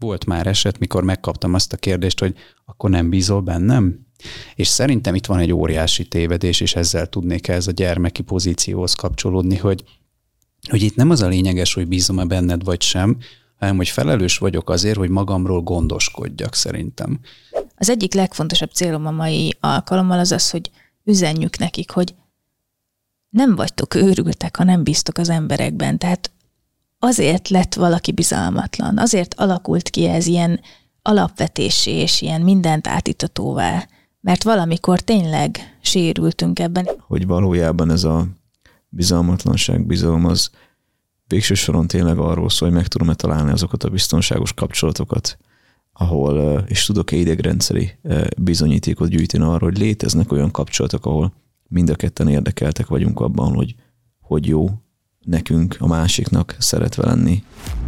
volt már eset, mikor megkaptam azt a kérdést, hogy akkor nem bízol bennem? És szerintem itt van egy óriási tévedés, és ezzel tudnék ez a gyermeki pozícióhoz kapcsolódni, hogy itt nem az a lényeges, hogy bízom-e benned vagy sem, hanem hogy felelős vagyok azért, hogy magamról gondoskodjak szerintem. Az egyik legfontosabb célom a mai alkalommal az, hogy üzenjük nekik, hogy nem vagytok őrültek, ha nem bíztok az emberekben. Tehát azért lett valaki bizalmatlan, azért alakult ki ez ilyen alapvetésé és ilyen mindent átitatóvá, mert valamikor tényleg sérültünk ebben. Hogy valójában ez a bizalmatlanság, bizalom az végső soron tényleg arról szól, hogy meg tudom-e találni azokat a biztonságos kapcsolatokat, ahol, és tudok-e idegrendszeri bizonyítékot gyűjteni arról, hogy léteznek olyan kapcsolatok, ahol mind a ketten érdekeltek vagyunk abban, hogy jó nekünk, a másiknak szeretve lenni.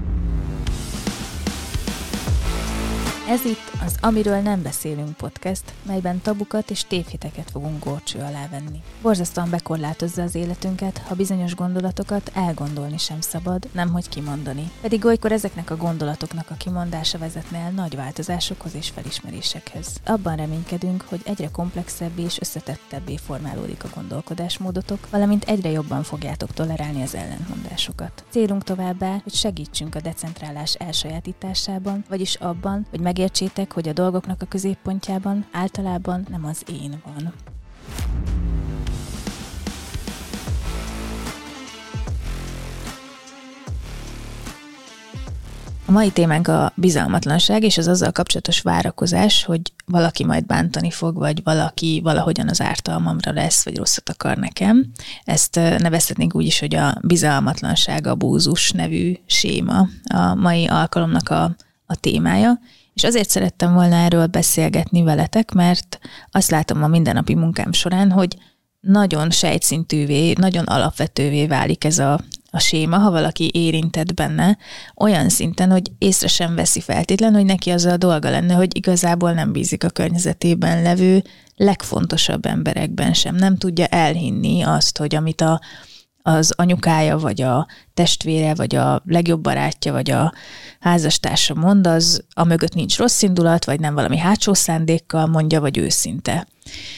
Ez itt az Amiről nem beszélünk podcast, melyben tabukat és tévhiteket fogunk górcső alá venni. Borzasztóan bekorlátozza az életünket, ha bizonyos gondolatokat elgondolni sem szabad, nemhogy kimondani. Pedig olykor ezeknek a gondolatoknak a kimondása vezetne el nagy változásokhoz és felismerésekhez. Abban reménykedünk, hogy egyre komplexebbé és összetettebbé formálódik a gondolkodásmódotok, valamint egyre jobban fogjátok tolerálni az ellentmondásokat. Célunk továbbá, hogy segítsünk a decentrálás elsajátításában, vagyis abban, hogy megértsétek, hogy a dolgoknak a középpontjában általában nem az én van. A mai témánk a bizalmatlanság és az azzal kapcsolatos várakozás, hogy valaki majd bántani fog, vagy valaki valahogyan az ártalmamra lesz, vagy rosszat akar nekem. Ezt nevezhetnénk úgy is, hogy a bizalmatlanság abúzus nevű séma a mai alkalomnak a témája. És azért szerettem volna erről beszélgetni veletek, mert azt látom a mindennapi munkám során, hogy nagyon sejtszintűvé, nagyon alapvetővé válik ez a séma, ha valaki érintett benne, olyan szinten, hogy észre sem veszi feltétlenül, hogy neki az a dolga lenne, hogy igazából nem bízik a környezetében levő legfontosabb emberekben sem. Nem tudja elhinni azt, hogy amit az anyukája, vagy a testvére, vagy a legjobb barátja, vagy a házastársa mond, az a mögött nincs rossz indulat, vagy nem valami hátsó szándékkal mondja, vagy őszinte.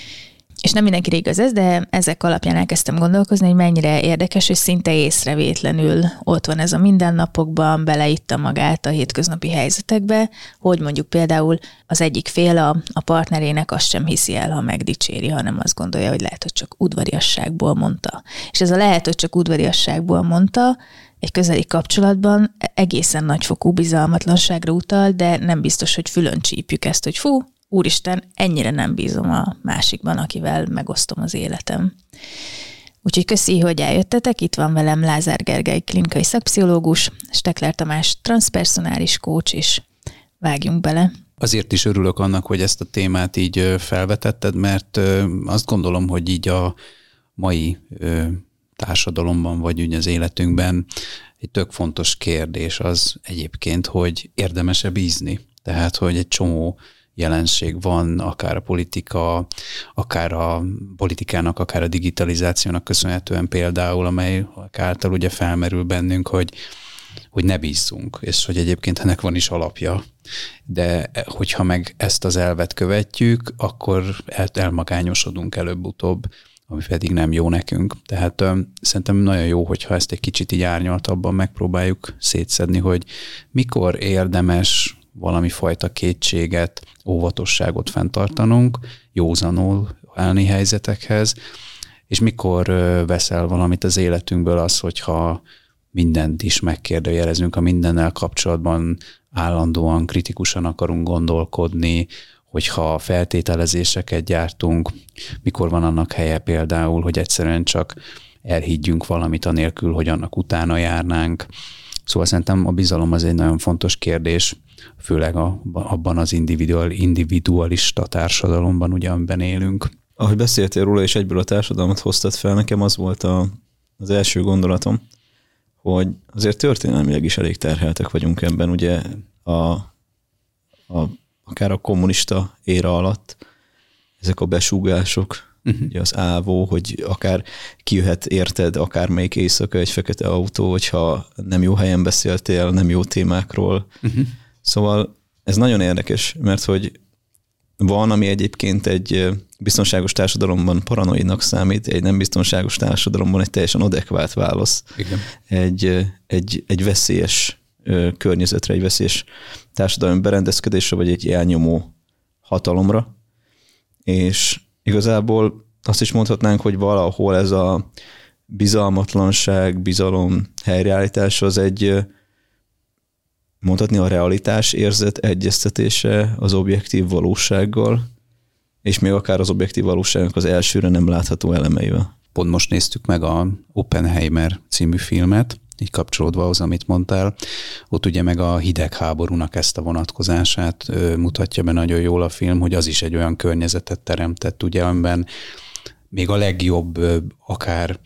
És nem mindenkire igaz ez, de ezek alapján elkezdtem gondolkozni, hogy mennyire érdekes, hogy szinte észrevétlenül ott van ez a mindennapokban, beleitta magát a hétköznapi helyzetekbe, hogy mondjuk például az egyik fél a partnerének azt sem hiszi el, ha megdicséri, hanem azt gondolja, hogy lehet, hogy csak udvariasságból mondta. És ez a lehet, hogy csak udvariasságból mondta, egy közeli kapcsolatban egészen nagyfokú bizalmatlanságra utal, de nem biztos, hogy fülön csípjük ezt, hogy fú, úristen, ennyire nem bízom a másikban, akivel megosztom az életem. Úgyhogy köszi, hogy eljöttetek. Itt van velem Lázár Gergely klinikai szakpszichológus, Stekler Tamás transzpersonális coach, és vágjunk bele. Azért is örülök annak, hogy ezt a témát így felvetetted, mert azt gondolom, hogy így a mai társadalomban, vagy ugye az életünkben egy tök fontos kérdés az egyébként, hogy érdemes-e bízni. Tehát, hogy egy csomó jelenség van, akár a politika, akár a politikának, akár a digitalizációnak köszönhetően például, amely által ugye felmerül bennünk, hogy ne bízzunk, és hogy egyébként ennek van is alapja. De hogyha meg ezt az elvet követjük, akkor elmagányosodunk előbb-utóbb, ami pedig nem jó nekünk. Tehát szerintem nagyon jó, hogyha ezt egy kicsit így árnyaltabban megpróbáljuk szétszedni, hogy mikor érdemes valami fajta kétséget, óvatosságot fenntartanunk, józanul állni helyzetekhez, és mikor veszel valamit az életünkből az, hogyha mindent is megkérdőjelezünk, a mindennel kapcsolatban állandóan kritikusan akarunk gondolkodni, hogyha feltételezéseket gyártunk, mikor van annak helye például, hogy egyszerűen csak elhiggyünk valamit anélkül, hogy annak utána járnánk. Szóval szerintem a bizalom az egy nagyon fontos kérdés, főleg abban az individualista társadalomban, ugye, amiben élünk. Ahogy beszéltél róla, és egyből a társadalmat hoztad fel, nekem az volt az első gondolatom, hogy azért történelmileg is elég terheltek vagyunk ebben, ugye akár a kommunista éra alatt ezek a besúgások, ugye az ávó, hogy akár kijöhet érted akármelyik éjszaka egy fekete autó, hogyha nem jó helyen beszéltél, nem jó témákról, Szóval ez nagyon érdekes, mert hogy van, ami egyébként egy biztonságos társadalomban paranoidnak számít, egy nem biztonságos társadalomban egy teljesen adekvát válasz. Igen. Egy veszélyes környezetre, egy veszélyes társadalmi berendezkedésre, vagy egy elnyomó hatalomra. És igazából azt is mondhatnánk, hogy valahol ez a bizalmatlanság, bizalom helyreállítása az egy, mondhatni, a realitás érzet egyeztetése az objektív valósággal, és még akár az objektív valóságnak az elsőre nem látható elemeivel. Pont most néztük meg a Oppenheimer című filmet, így kapcsolódva ahhoz, amit mondtál. Ott ugye meg a hidegháborúnak ezt a vonatkozását mutatja be nagyon jól a film, hogy az is egy olyan környezetet teremtett, ugye, amiben még a legjobb akár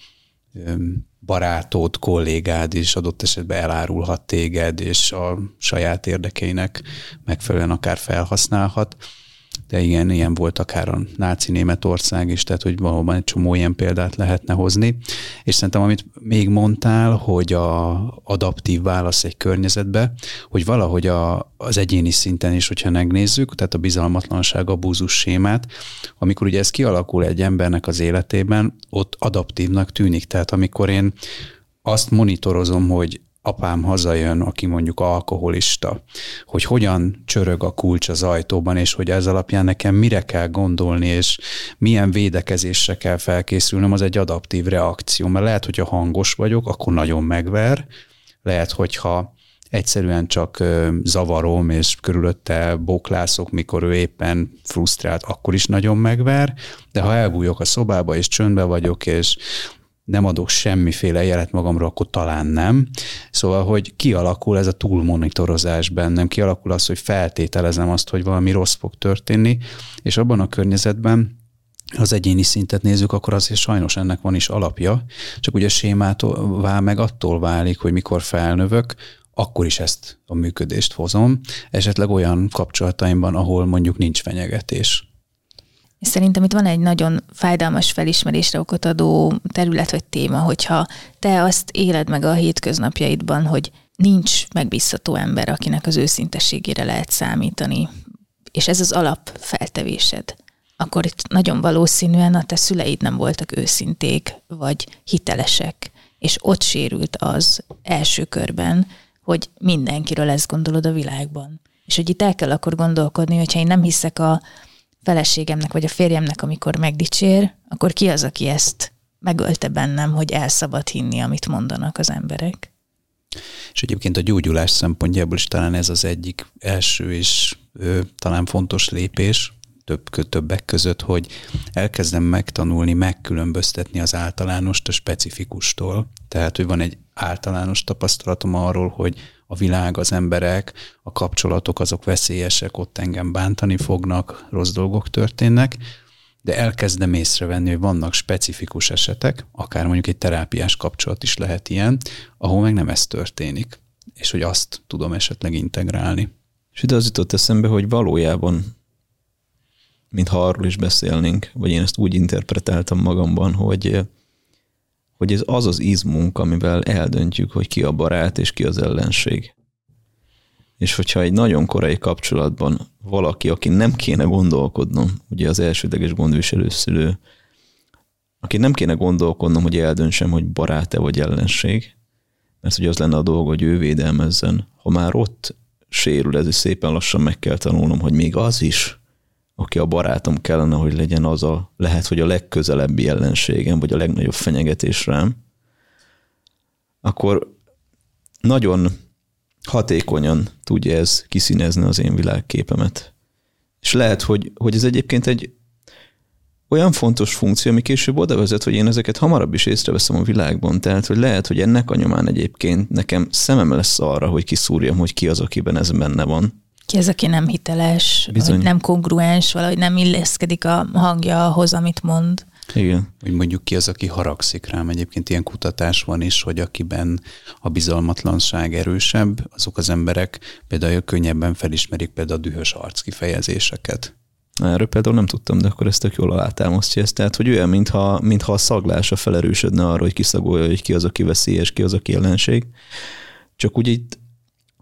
barátod, kollégád is adott esetben elárulhat téged, és a saját érdekeinek megfelelően akár felhasználhat. De igen, ilyen volt akár a náci Németország is, tehát hogy valóban egy csomó ilyen példát lehetne hozni. És szerintem, amit még mondtál, hogy a adaptív válasz egy környezetbe, hogy valahogy az egyéni szinten is, hogyha megnézzük, tehát a bizalmatlanság, abúzus sémát, amikor ugye ez kialakul egy embernek az életében, ott adaptívnak tűnik. Tehát amikor én azt monitorozom, hogy apám hazajön, aki mondjuk alkoholista, hogy hogyan csörög a kulcs az ajtóban, és hogy ez alapján nekem mire kell gondolni, és milyen védekezésre kell felkészülnöm, az egy adaptív reakció. Mert lehet, hogyha hangos vagyok, akkor nagyon megver, lehet, hogyha egyszerűen csak zavarom, és körülötte boklászok, mikor ő éppen frusztrált, akkor is nagyon megver, de ha elbújok a szobába, és csöndbe vagyok, és nem adok semmiféle jelet magamra, akkor talán nem. Szóval, hogy kialakul ez a túlmonitorozás bennem, kialakul az, hogy feltételezem azt, hogy valami rossz fog történni, és abban a környezetben, ha az egyéni szintet nézzük, akkor azért sajnos ennek van is alapja, csak ugye sémától meg attól válik, hogy mikor felnövök, akkor is ezt a működést hozom, esetleg olyan kapcsolataimban, ahol mondjuk nincs fenyegetés. És szerintem itt van egy nagyon fájdalmas felismerésre okot adó terület vagy téma, hogyha te azt éled meg a hétköznapjaidban, hogy nincs megbízható ember, akinek az őszintességére lehet számítani, és ez az alapfeltevésed, akkor itt nagyon valószínűen a te szüleid nem voltak őszinték, vagy hitelesek, és ott sérült az első körben, hogy mindenkiről ezt gondolod a világban. És hogy itt el kell akkor gondolkodni, hogyha én nem hiszek a feleségemnek vagy a férjemnek, amikor megdicsér, akkor ki az, aki ezt megölte bennem, hogy el szabad hinni, amit mondanak az emberek. És egyébként a gyógyulás szempontjából is talán ez az egyik első és talán fontos lépés, többek között, hogy elkezdem megtanulni, megkülönböztetni az általánost a specifikustól. Tehát, hogy van egy általános tapasztalatom arról, hogy a világ, az emberek, a kapcsolatok azok veszélyesek, ott engem bántani fognak, rossz dolgok történnek, de elkezdem észrevenni, hogy vannak specifikus esetek, akár mondjuk egy terápiás kapcsolat is lehet ilyen, ahol meg nem ez történik, és hogy azt tudom esetleg integrálni. És ide az jutott eszembe, hogy valójában, mintha arról is beszélnénk, vagy én ezt úgy interpretáltam magamban, hogy ez az az izmunk, amivel eldöntjük, hogy ki a barát és ki az ellenség. És hogyha egy nagyon korai kapcsolatban valaki, aki nem kéne gondolkodnom, ugye az elsődleges gondviselő szülő, aki nem kéne gondolkodnom, hogy eldöntsem, hogy barát-e vagy ellenség, mert ugye az lenne a dolga, hogy ő védelmezzen. Ha már ott sérül ez, és szépen lassan meg kell tanulnom, hogy még az is, aki a barátom kellene, hogy legyen, az lehet, hogy a legközelebbi ellenségem, vagy a legnagyobb fenyegetés rám, akkor nagyon hatékonyan tudja ez kiszínezni az én világképemet. És lehet, hogy ez egyébként egy olyan fontos funkció, ami később oda vezet, hogy én ezeket hamarabb is észreveszem a világban. Tehát, hogy lehet, hogy ennek a nyomán egyébként nekem szemem lesz arra, hogy kiszúrjam, hogy ki az, akiben ez benne van. Ki az, aki nem hiteles, vagy nem kongruens, valahogy nem illeszkedik a hangja ahhoz, amit mond. Igen. Hogy mondjuk ki az, aki haragszik rám. Egyébként ilyen kutatás van is, hogy akiben a bizalmatlanság erősebb, azok az emberek például könnyebben felismerik például a dühös arckifejezéseket. Erről például nem tudtam, de akkor ezt tök jól alátámasztja ezt. Tehát, hogy olyan, mintha a szaglása felerősödne arra, hogy kiszagolja, hogy ki az, aki veszélyes, ki az, aki ellenség. Csak úgy itt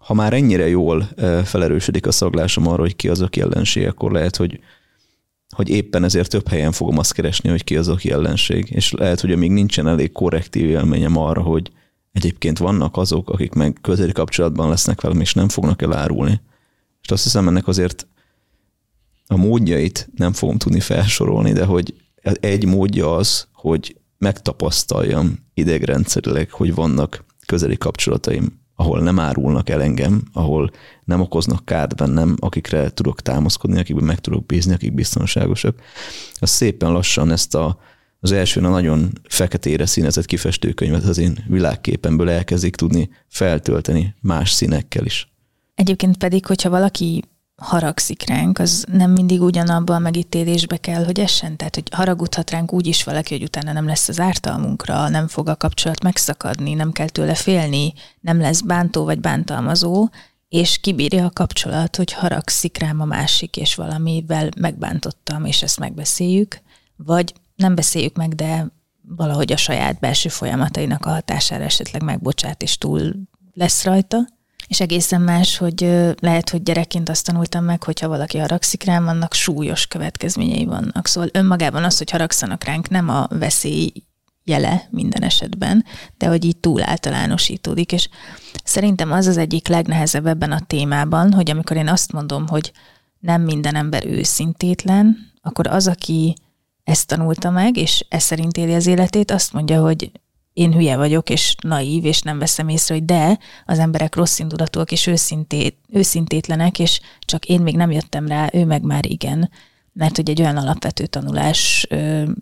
ha már ennyire jól felerősödik a szaglásom arra, hogy ki az, aki ellenség, akkor lehet, hogy éppen ezért több helyen fogom azt keresni, hogy ki az, aki ellenség. És lehet, hogy még nincsen elég korrektív élményem arra, hogy egyébként vannak azok, akik meg közeli kapcsolatban lesznek velem, és nem fognak elárulni. És azt hiszem, ennek azért a módjait nem fogom tudni felsorolni, de hogy egy módja az, hogy megtapasztaljam idegrendszerileg, hogy vannak közeli kapcsolataim, ahol nem árulnak el engem, ahol nem okoznak kárt bennem, akikre tudok támaszkodni, akikben meg tudok bízni, akik biztonságosak. Az szépen lassan ezt az elsőn a nagyon feketére színezett kifestőkönyvet az én világképemből elkezdik tudni feltölteni más színekkel is. Egyébként pedig, hogyha valaki haragszik ránk, az nem mindig ugyanabban a megítélésbe kell, hogy essen. Tehát, hogy haragudhat ránk úgy is valaki, hogy utána nem lesz az ártalmunkra, nem fog a kapcsolat megszakadni, nem kell tőle félni, nem lesz bántó vagy bántalmazó, és kibírja a kapcsolat, hogy haragszik rám a másik, és valamivel megbántottam, és ezt megbeszéljük, vagy nem beszéljük meg, de valahogy a saját belső folyamatainak a hatására esetleg megbocsát, és túl lesz rajta. És egészen más, hogy lehet, hogy gyerekként azt tanultam meg, hogyha valaki haragszik rám, annak súlyos következményei vannak. Szóval önmagában az, hogy haragszanak ránk, nem a veszély jele minden esetben, de hogy így túl általánosítódik. És szerintem az az egyik legnehezebb ebben a témában, hogy amikor én azt mondom, hogy nem minden ember őszintétlen, akkor az, aki ezt tanulta meg, és ez szerint éli az életét, azt mondja, hogy én hülye vagyok, és naív, és nem veszem észre, hogy de az emberek rosszindulatúak, és őszintétlenek, és csak én még nem jöttem rá, ő meg már igen. Mert hogy egy olyan alapvető tanulásban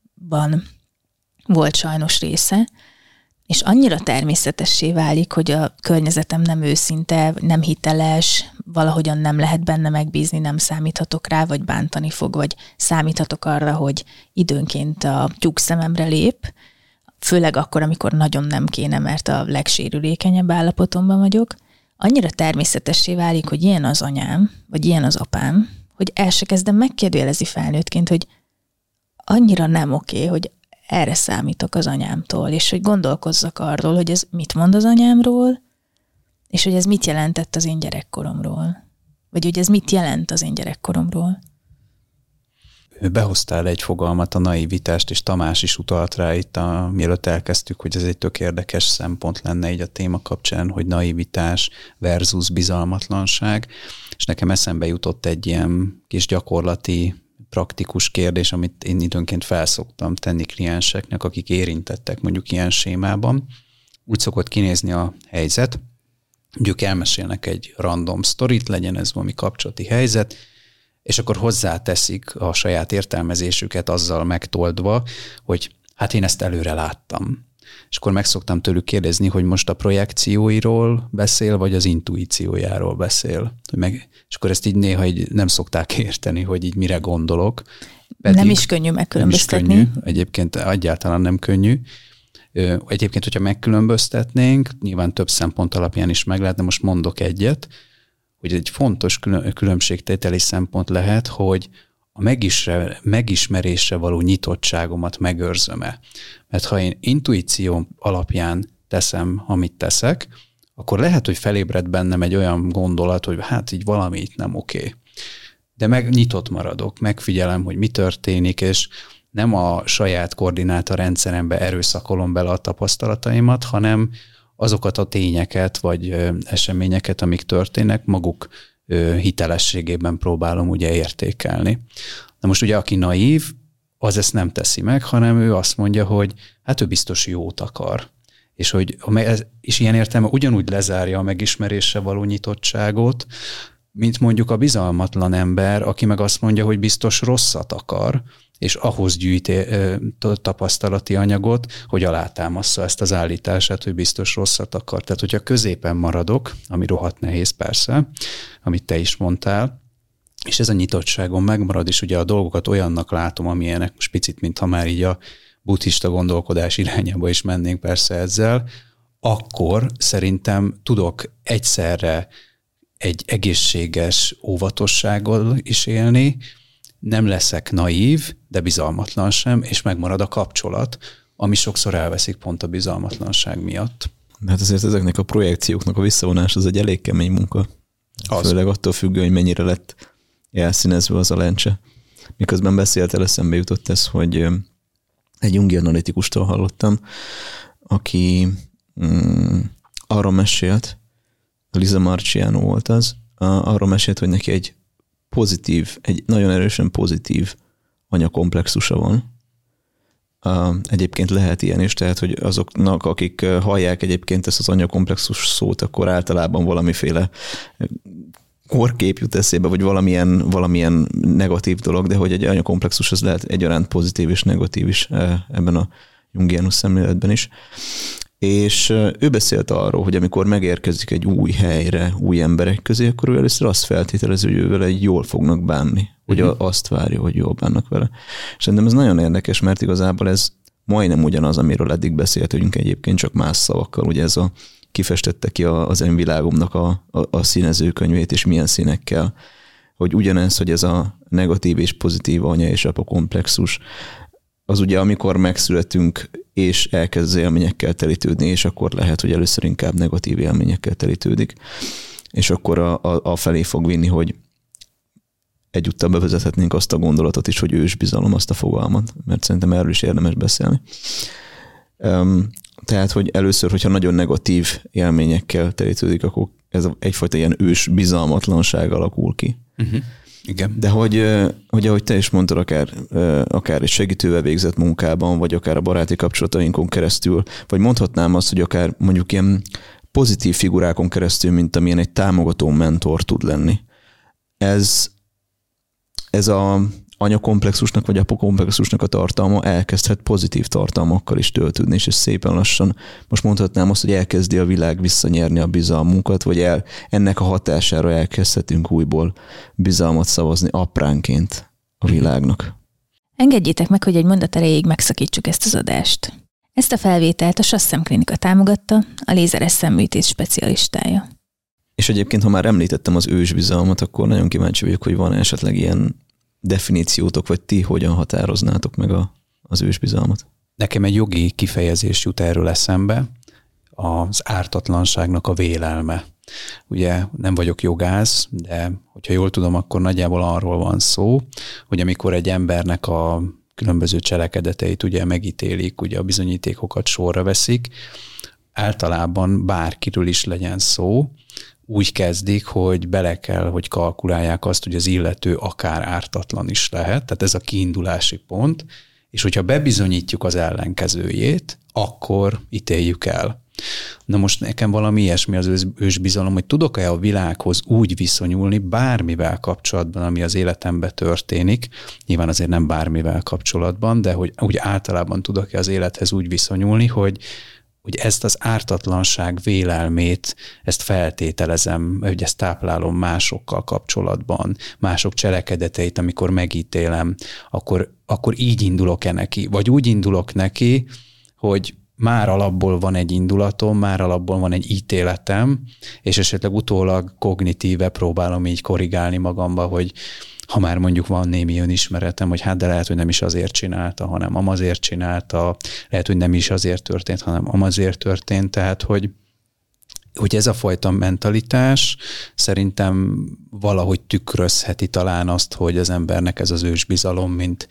volt sajnos része, és annyira természetessé válik, hogy a környezetem nem őszinte, nem hiteles, valahogyan nem lehet benne megbízni, nem számíthatok rá, vagy bántani fog, vagy számíthatok arra, hogy időnként a tyúk szememre lép, főleg akkor, amikor nagyon nem kéne, mert a legsérülékenyebb állapotomban vagyok, annyira természetessé válik, hogy ilyen az anyám, vagy ilyen az apám, hogy el se kezdem megkérdőjelezni felnőttként, hogy annyira nem oké, hogy erre számítok az anyámtól, és hogy gondolkozzak arról, hogy ez mit mond az anyámról, és hogy ez mit jelentett az én gyerekkoromról. Vagy hogy ez mit jelent az én gyerekkoromról. Behoztál egy fogalmat, a naivitást, és Tamás is utalt rá itt, mielőtt elkezdtük, hogy ez egy tök érdekes szempont lenne így a téma kapcsán, hogy naivitás versus bizalmatlanság, és nekem eszembe jutott egy ilyen kis gyakorlati, praktikus kérdés, amit én időnként felszoktam tenni klienseknek, akik érintettek mondjuk ilyen sémában. Úgy szokott kinézni a helyzet, hogy ők elmesélnek egy random sztorit, legyen ez valami kapcsolati helyzet, és akkor hozzáteszik a saját értelmezésüket azzal megtoldva, hogy hát én ezt előre láttam. És akkor meg szoktam tőlük kérdezni, hogy most a projekcióiról beszél, vagy az intuíciójáról beszél. És akkor ezt így néha így nem szokták érteni, hogy így mire gondolok. Pedig nem is könnyű megkülönböztetni. Nem is könnyű, egyébként egyáltalán nem könnyű. Egyébként, hogyha megkülönböztetnénk, nyilván több szempont alapján is meg lehet, de most mondok egyet, hogy egy fontos különbségtételi szempont lehet, hogy a megismerésre való nyitottságomat megőrzöm-e. Mert ha én intuíció alapján teszem, amit teszek, akkor lehet, hogy felébred bennem egy olyan gondolat, hogy hát így valami itt nem oké. De nyitott maradok, megfigyelem, hogy mi történik, és nem a saját koordináta rendszerembe erőszakolom bele a tapasztalataimat, hanem azokat a tényeket, vagy eseményeket, amik történnek, maguk hitelességében próbálom ugye értékelni. Na most ugye aki naív, az ezt nem teszi meg, hanem ő azt mondja, hogy hát ő biztos jót akar. És ilyen értelme ugyanúgy lezárja a megismerésre való nyitottságot, mint mondjuk a bizalmatlan ember, aki meg azt mondja, hogy biztos rosszat akar, és ahhoz gyűjti tapasztalati anyagot, hogy alátámassza ezt az állítását, hogy biztos rosszat akar. Tehát, hogyha középen maradok, ami rohadt nehéz persze, amit te is mondtál, és ez a nyitottságom megmarad, és ugye a dolgokat olyannak látom, amilyenek, most picit, mintha már így a buddhista gondolkodás irányába is mennénk persze ezzel, akkor szerintem tudok egyszerre egy egészséges óvatossággal is élni, nem leszek naív, de bizalmatlan sem, és megmarad a kapcsolat, ami sokszor elveszik pont a bizalmatlanság miatt. De hát azért ezeknek a projekcióknak a visszavonás az egy elég kemény munka. Az. Főleg attól függő, hogy mennyire lett elszínezve az a lencse. Miközben beszéltél, eszembe jutott ez, hogy egy jungi analitikustól hallottam, aki arról mesélt, Liza Marciano volt az, arról mesélt, hogy neki egy nagyon erősen pozitív anyakomplexusa van. Egyébként lehet ilyen is, tehát, hogy azoknak, akik hallják egyébként ezt az anyakomplexus szót, akkor általában valamiféle korkép jut eszébe, vagy valamilyen negatív dolog, de hogy egy anyakomplexus az lehet egyaránt pozitív és negatív is ebben a jungianus szemléletben is. És ő beszélt arról, hogy amikor megérkezik egy új helyre, új emberek közé, akkor ő először azt feltételezi, hogy ő vele jól fognak bánni, hogy azt várja, hogy jól bánnak vele. És szerintem ez nagyon érdekes, mert igazából ez majdnem ugyanaz, amiről eddig beszéltünk egyébként, csak más szavakkal. Ugye ez kifestette ki az én világomnak a színezőkönyvét, és milyen színekkel, hogy ugyanez, hogy ez a negatív és pozitív anya és apa komplexus, az ugye amikor megszületünk, és elkezd az élményekkel telítődni, és akkor lehet, hogy először inkább negatív élményekkel telítődik, és akkor a felé fog vinni, hogy egyúttal bevezethetnénk azt a gondolatot is, hogy ősbizalom, azt a fogalmat, mert szerintem erről is érdemes beszélni. Tehát, hogy először, hogyha nagyon negatív élményekkel telítődik, akkor ez egyfajta ilyen ősbizalmatlanság alakul ki. Uh-huh. Igen. De hogy ahogy te is mondtad, akár egy segítővel végzett munkában, vagy akár a baráti kapcsolatainkon keresztül, vagy mondhatnám azt, hogy akár mondjuk ilyen pozitív figurákon keresztül, mint amilyen egy támogató mentor tud lenni. Ez a anyakomplexusnak vagy apokomplexusnak a tartalma elkezdhet pozitív tartalmakkal is töltődni, és szépen lassan, most mondhatnám azt, hogy elkezdi a világ visszanyerni a bizalmunkat, vagy ennek a hatására elkezdhetünk újból bizalmat szavazni apránként a világnak. Engedjétek meg, hogy egy mondat erejéig megszakítsuk ezt az adást. Ezt a felvételt a SASZ Klinika támogatta, a lézeres szemműtés specialistája. És egyébként, ha már említettem az ősbizalmat, akkor nagyon kíváncsi vagyok, hogy van esetleg ilyen definíciótok, vagy ti hogyan határoznátok meg az ősbizalmat? Nekem egy jogi kifejezés jut erről eszembe, az ártatlanságnak a vélelme. Ugye nem vagyok jogász, de hogyha jól tudom, akkor nagyjából arról van szó, hogy amikor egy embernek a különböző cselekedeteit ugye megítélik, ugye a bizonyítékokat sorra veszik, általában bárkiről is legyen szó, úgy kezdik, hogy bele kell, hogy kalkulálják azt, hogy az illető akár ártatlan is lehet, tehát ez a kiindulási pont, és hogyha bebizonyítjuk az ellenkezőjét, akkor ítéljük el. Na most nekem valami ilyesmi az ősbizalom, hogy tudok-e a világhoz úgy viszonyulni bármivel kapcsolatban, ami az életemben történik, nyilván azért nem bármivel kapcsolatban, de hogy úgy általában tudok-e az élethez úgy viszonyulni, hogy ezt az ártatlanság vélelmét, ezt feltételezem, hogy ezt táplálom másokkal kapcsolatban, mások cselekedeteit, amikor megítélem, akkor így indulok-e neki? Vagy úgy indulok neki, hogy már alapból van egy indulatom, már alapból van egy ítéletem, és esetleg utólag kognitíve próbálom így korrigálni magamba, hogy ha már mondjuk van némi önismeretem, hogy hát de lehet, hogy nem is azért csinálta, hanem amazért csinálta, lehet, hogy nem is azért történt, hanem amazért történt, tehát hogy ez a fajta mentalitás szerintem valahogy tükrözheti talán azt, hogy az embernek ez az ősbizalom, mint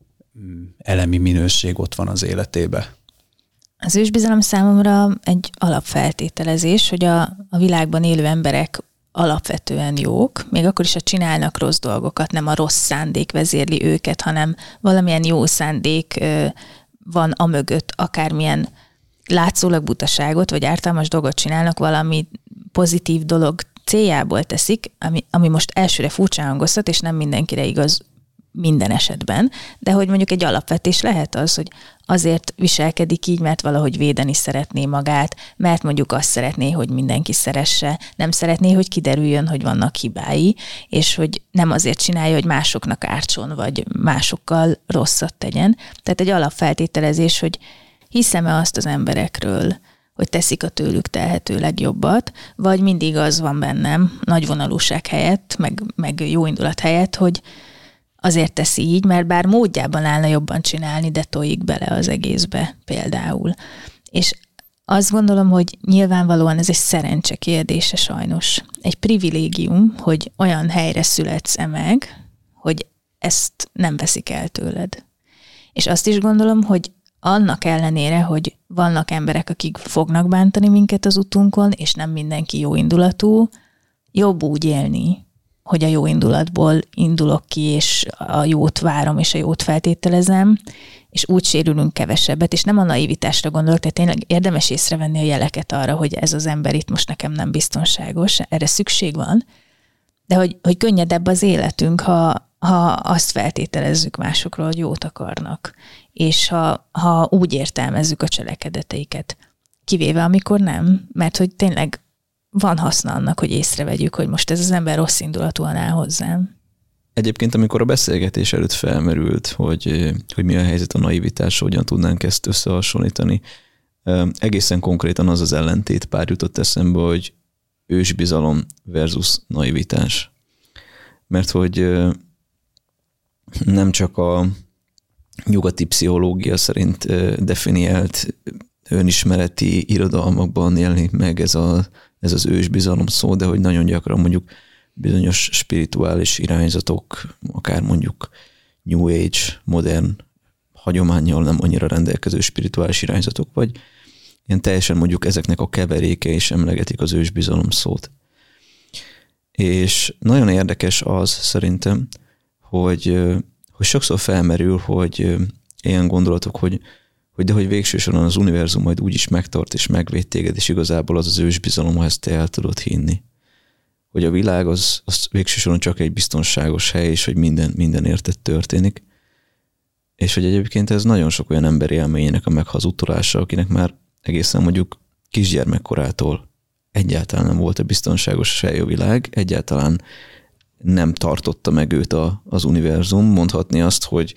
elemi minőség ott van az életébe. Az ősbizalom számomra egy alapfeltételezés, hogy a világban élő emberek alapvetően jók, még akkor is, ha csinálnak rossz dolgokat, nem a rossz szándék vezérli őket, hanem valamilyen jó szándék van amögött, akármilyen látszólag butaságot, vagy ártalmas dolgot csinálnak, valami pozitív dolog céljából teszik, ami most elsőre furcsán hangozhat, és nem mindenkire igaz minden esetben, de hogy mondjuk egy alapvetés lehet az, hogy azért viselkedik így, mert valahogy védeni szeretné magát, mert mondjuk azt szeretné, hogy mindenki szeresse, nem szeretné, hogy kiderüljön, hogy vannak hibái, és hogy nem azért csinálja, hogy másoknak ártson, vagy másokkal rosszat tegyen. Tehát egy alapfeltételezés, hogy hiszem-e azt az emberekről, hogy teszik a tőlük telhető legjobbat, vagy mindig az van bennem, nagyvonalúság helyett, meg jó indulat helyett, hogy azért teszi így, mert bár módjában állna jobban csinálni, de tojik bele az egészbe például. És azt gondolom, hogy nyilvánvalóan ez egy szerencse kérdése sajnos. Egy privilégium, hogy olyan helyre születsz meg, hogy ezt nem veszik el tőled. És azt is gondolom, hogy annak ellenére, hogy vannak emberek, akik fognak bántani minket az utunkon, és nem mindenki jóindulatú, jobb úgy élni, hogy a jó indulatból indulok ki, és a jót várom, és a jót feltételezem, és úgy sérülünk kevesebbet, és nem a naivitásra gondolok, tehát tényleg érdemes észrevenni a jeleket arra, hogy ez az ember itt most nekem nem biztonságos, erre szükség van, de hogy könnyedebb az életünk, ha azt feltételezzük másokról, hogy jót akarnak, és ha úgy értelmezzük a cselekedeteiket, kivéve amikor nem, mert hogy tényleg van haszna annak, hogy észrevegyük, hogy most ez az ember rossz indulatúan áll hozzám. Egyébként, amikor a beszélgetés előtt felmerült, hogy mi a helyzet a naivitás, hogyan tudnánk ezt összehasonlítani, egészen konkrétan az ellentét pár jutott eszembe, hogy ősbizalom versus naivitás. Mert hogy nem csak a nyugati pszichológia szerint definiált önismereti irodalmakban jelenik meg ez az ősbizalom szó, de hogy nagyon gyakran mondjuk bizonyos spirituális irányzatok, akár mondjuk New Age, modern hagyománnyal nem annyira rendelkező spirituális irányzatok, vagy ilyen teljesen mondjuk ezeknek a keveréke is emlegetik az ősbizalom szót. És nagyon érdekes az szerintem, hogy sokszor felmerül, hogy ilyen gondolatok, hogy végső soron az univerzum majd úgyis megtart és megvéd téged, és igazából az ősbizalom, ha ezt te el tudod hinni. Hogy a világ az végső soron csak egy biztonságos hely, és hogy minden érted történik. És hogy egyébként ez nagyon sok olyan emberi élményének a meghazutolása, akinek már egészen mondjuk kisgyermekkorától egyáltalán nem volt a biztonságos hely a világ, egyáltalán nem tartotta meg őt az univerzum. Mondhatni azt, hogy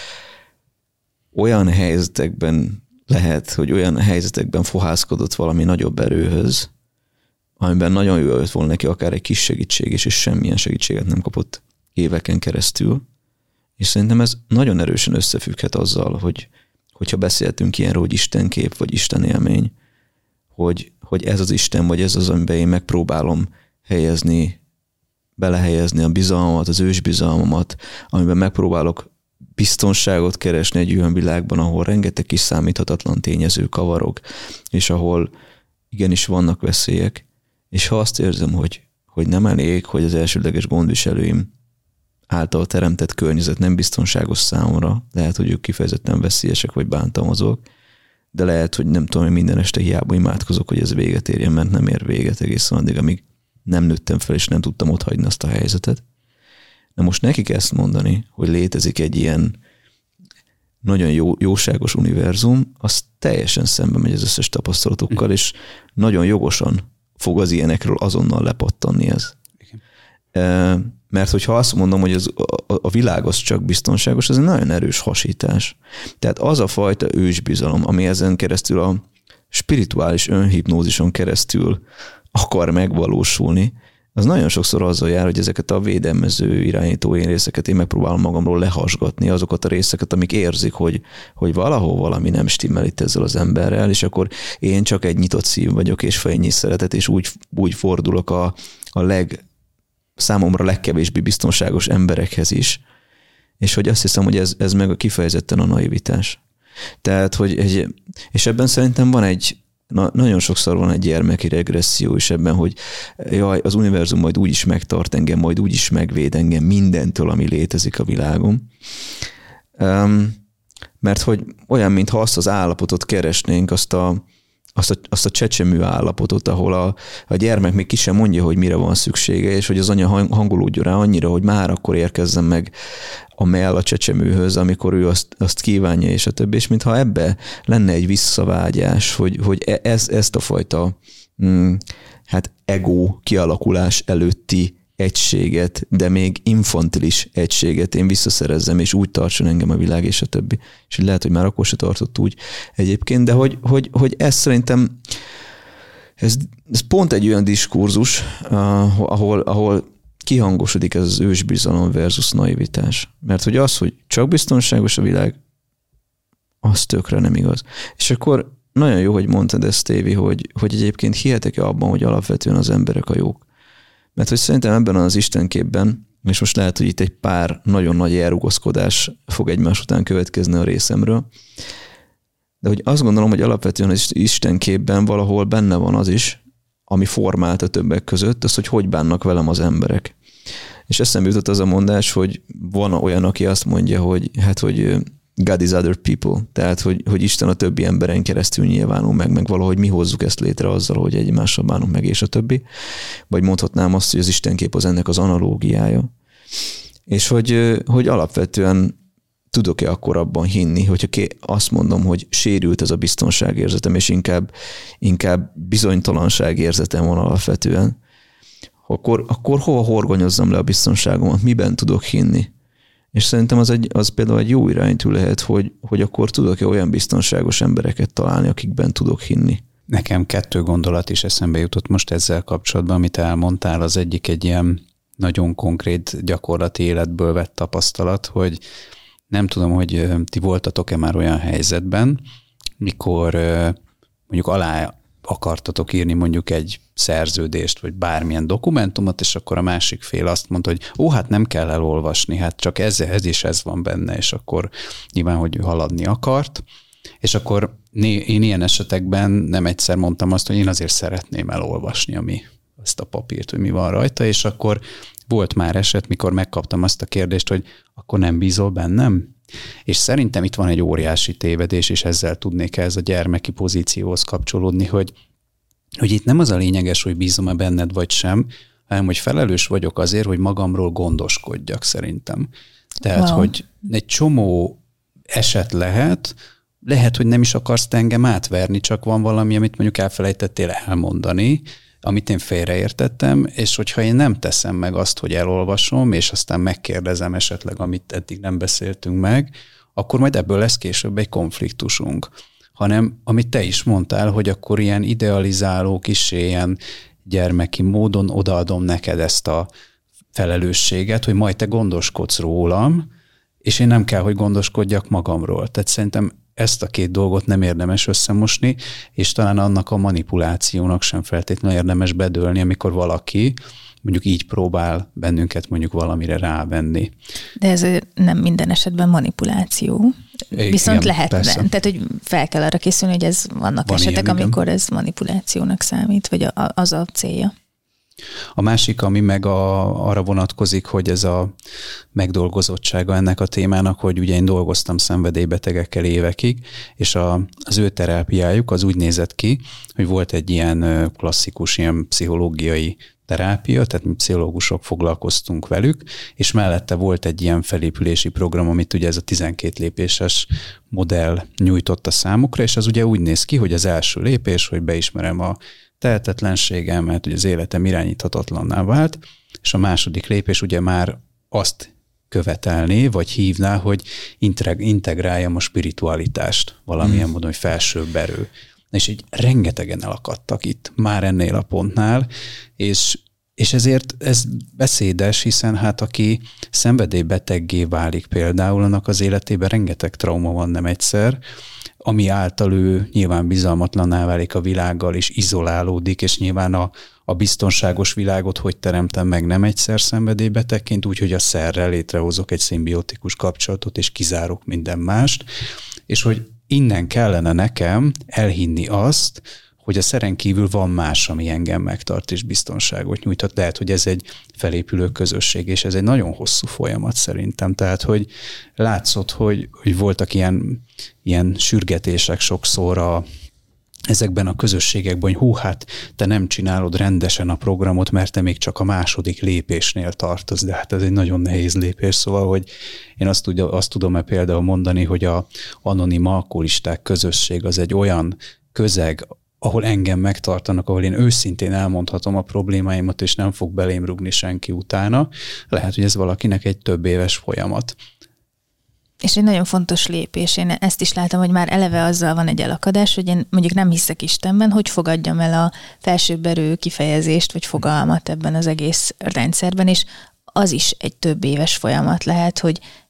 olyan helyzetekben lehet, hogy olyan helyzetekben fohászkodott valami nagyobb erőhöz, amiben nagyon jó jött volna neki akár egy kis segítség, és semmilyen segítséget nem kapott éveken keresztül. És szerintem ez nagyon erősen összefügghet azzal, hogyha beszéltünk ilyenről, hogy Istenkép vagy Istenélmény, hogy ez az Isten, vagy ez az, amiben én megpróbálom belehelyezni a bizalmamat, az ősbizalmamat, amiben megpróbálok biztonságot keresni egy olyan világban, ahol rengeteg kiszámíthatatlan tényező kavarog, és ahol igenis vannak veszélyek, és ha azt érzem, hogy nem elég, hogy az elsődleges gondviselőim által teremtett környezet nem biztonságos számomra, lehet, hogy ők kifejezetten veszélyesek vagy bántalmazók, de lehet, hogy nem tudom, hogy minden este hiába imádkozok, hogy ez véget érjen, mert nem ér véget egészen addig, amíg nem nőttem fel, és nem tudtam otthagyni azt a helyzetet. Na most nekik ezt mondani, hogy létezik egy ilyen nagyon jóságos univerzum, az teljesen szembe megy az összes tapasztalatokkal, és nagyon jogosan fog az ilyenekről azonnal lepattanni ez. Mert hogyha azt mondom, hogy a világ az csak biztonságos, ez egy nagyon erős hasítás. Tehát az a fajta ősbizalom, ami ezen keresztül a spirituális önhipnózison keresztül akar megvalósulni, az nagyon sokszor azzal jár, hogy ezeket a védelmező irányító én részeket én megpróbálom magamról lehasgatni, azokat a részeket, amik érzik, hogy valahol valami nem stimmel itt ezzel az emberrel, és akkor én csak egy nyitott szív vagyok, és fejnyi szeretet, és úgy fordulok a számomra legkevésbé biztonságos emberekhez is, és hogy azt hiszem, hogy ez meg kifejezetten a naivitás. Tehát, és ebben szerintem van nagyon sokszor van egy gyermeki regresszió is ebben, hogy jaj, az univerzum majd úgyis megtart engem, majd úgyis megvéd engem mindentől, ami létezik a világon. Mert hogy olyan, mintha azt az állapotot keresnénk, azt a csecsemő állapotot, ahol a gyermek még ki sem mondja, hogy mire van szüksége, és hogy az anya hangolódjon rá annyira, hogy már akkor érkezzen meg a mell a csecsemőhöz, amikor ő azt kívánja, és a többi. És mintha ebbe lenne egy visszavágyás, hogy ezt a fajta ego kialakulás előtti egységet, de még infantilis egységet én visszaszerezzem, és úgy tartson engem a világ, és a többi. És lehet, hogy már akkor se tartott úgy egyébként, de hogy ez szerintem ez pont egy olyan diskurzus, ahol kihangosodik ez az ősbizalom versus naivitás. Mert hogy az, hogy csak biztonságos a világ, az tökre nem igaz. És akkor nagyon jó, hogy mondtad ezt, Tévi, hogy egyébként hihetek-e abban, hogy alapvetően az emberek a jók. Mert hogy szerintem ebben az istenképben, és most lehet, hogy itt egy pár nagyon nagy elrugaszkodás fog egymás után következni a részemről, de hogy azt gondolom, hogy alapvetően az istenképben valahol benne van az is, ami formált a többek között, az, hogy bánnak velem az emberek. És eszembe jutott az a mondás, hogy van olyan, aki azt mondja, hogy God is other people, tehát hogy Isten a többi emberen keresztül nyilvánul meg valahogy mi hozzuk ezt létre azzal, hogy egymással bánunk meg, és a többi. Vagy mondhatnám azt, hogy az istenkép az ennek az analógiája. És hogy alapvetően tudok-e akkor abban hinni, hogyha azt mondom, hogy sérült ez a biztonságérzetem, és inkább bizonytalanságérzetem van alapvetően, akkor hova horgonyozzam le a biztonságomat, miben tudok hinni? És szerintem az például egy jó iránytű lehet, hogy akkor tudok-e olyan biztonságos embereket találni, akikben tudok hinni. Nekem 2 gondolat is eszembe jutott most ezzel kapcsolatban, amit elmondtál. Az egyik egy ilyen nagyon konkrét gyakorlati életből vett tapasztalat, hogy nem tudom, hogy ti voltatok-e már olyan helyzetben, mikor mondjuk alá akartatok írni mondjuk egy szerződést, vagy bármilyen dokumentumot, és akkor a másik fél azt mondta, hogy hát nem kell elolvasni, hát csak ez van benne, és akkor nyilván, hogy haladni akart. És akkor én ilyen esetekben nem egyszer mondtam azt, hogy én azért szeretném elolvasni azt a papírt, hogy mi van rajta, és akkor volt már eset, mikor megkaptam azt a kérdést, hogy akkor nem bízol bennem? És szerintem itt van egy óriási tévedés, és ezzel tudnék ez a gyermeki pozícióhoz kapcsolódni, hogy itt nem az a lényeges, hogy bízom-e benned vagy sem, hanem hogy felelős vagyok azért, hogy magamról gondoskodjak szerintem. Tehát, hogy egy csomó eset lehet, hogy nem is akarsz te engem átverni, csak van valami, amit mondjuk elfelejtettél elmondani, amit én félreértettem, és hogyha én nem teszem meg azt, hogy elolvasom, és aztán megkérdezem esetleg, amit eddig nem beszéltünk meg, akkor majd ebből lesz később egy konfliktusunk. Hanem, amit te is mondtál, hogy akkor ilyen idealizáló, kissé ilyen gyermeki módon odaadom neked ezt a felelősséget, hogy majd te gondoskodsz rólam, és én nem kell, hogy gondoskodjak magamról. Tehát szerintem ezt a 2 dolgot nem érdemes összemosni, és talán annak a manipulációnak sem feltétlenül érdemes bedőlni, amikor valaki mondjuk így próbál bennünket mondjuk valamire rávenni. De ez nem minden esetben manipuláció. Viszont lehet, tehát hogy fel kell arra készülni, hogy vannak esetek, ilyen, amikor ez manipulációnak számít, vagy az a célja. A másik, ami meg arra vonatkozik, hogy ez a megdolgozottsága ennek a témának, hogy ugye én dolgoztam szenvedélybetegekkel évekig, és az ő terápiájuk az úgy nézett ki, hogy volt egy ilyen klasszikus, ilyen pszichológiai terápia, tehát mi pszichológusok foglalkoztunk velük, és mellette volt egy ilyen felépülési program, amit ugye ez a 12 lépéses modell nyújtotta számukra, és az ugye úgy néz ki, hogy az első lépés, hogy beismerem a tehetetlenségemet, hogy az életem irányíthatatlanná vált, és a második lépés ugye már azt követelné, vagy hívná, hogy integráljam a spiritualitást valamilyen módon, hogy felsőbb erő. És így rengetegen elakadtak itt, már ennél a pontnál, és ezért ez beszédes, hiszen hát aki szenvedélybeteggé válik például, annak az életében rengeteg trauma van nem egyszer, ami által ő nyilván bizalmatlanná válik a világgal, és izolálódik, és nyilván a biztonságos világot hogy teremtem meg nem egyszer szenvedélybetegként, úgyhogy a szerrel létrehozok egy szimbiotikus kapcsolatot, és kizárok minden mást, és hogy innen kellene nekem elhinni azt, hogy a szeren kívül van más, ami engem megtart és biztonságot nyújtott. Lehet, hogy ez egy felépülő közösség, és ez egy nagyon hosszú folyamat szerintem. Tehát, hogy látszott, hogy voltak ilyen sürgetések sokszor ezekben a közösségekben, hogy hát te nem csinálod rendesen a programot, mert te még csak a második lépésnél tartasz, de hát ez egy nagyon nehéz lépés, szóval, hogy én azt tudom például mondani, hogy a anonim alkoholisták közösség az egy olyan közeg, ahol engem megtartanak, ahol én őszintén elmondhatom a problémáimat, és nem fog belém rugni senki utána. Lehet, hogy ez valakinek egy több éves folyamat. És egy nagyon fontos lépés. Én ezt is látom, hogy már eleve azzal van egy elakadás, hogy én mondjuk nem hiszek Istenben, hogy fogadjam el a felsőbb erő kifejezést, vagy fogalmat ebben az egész rendszerben, és az is egy több éves folyamat lehet, hogy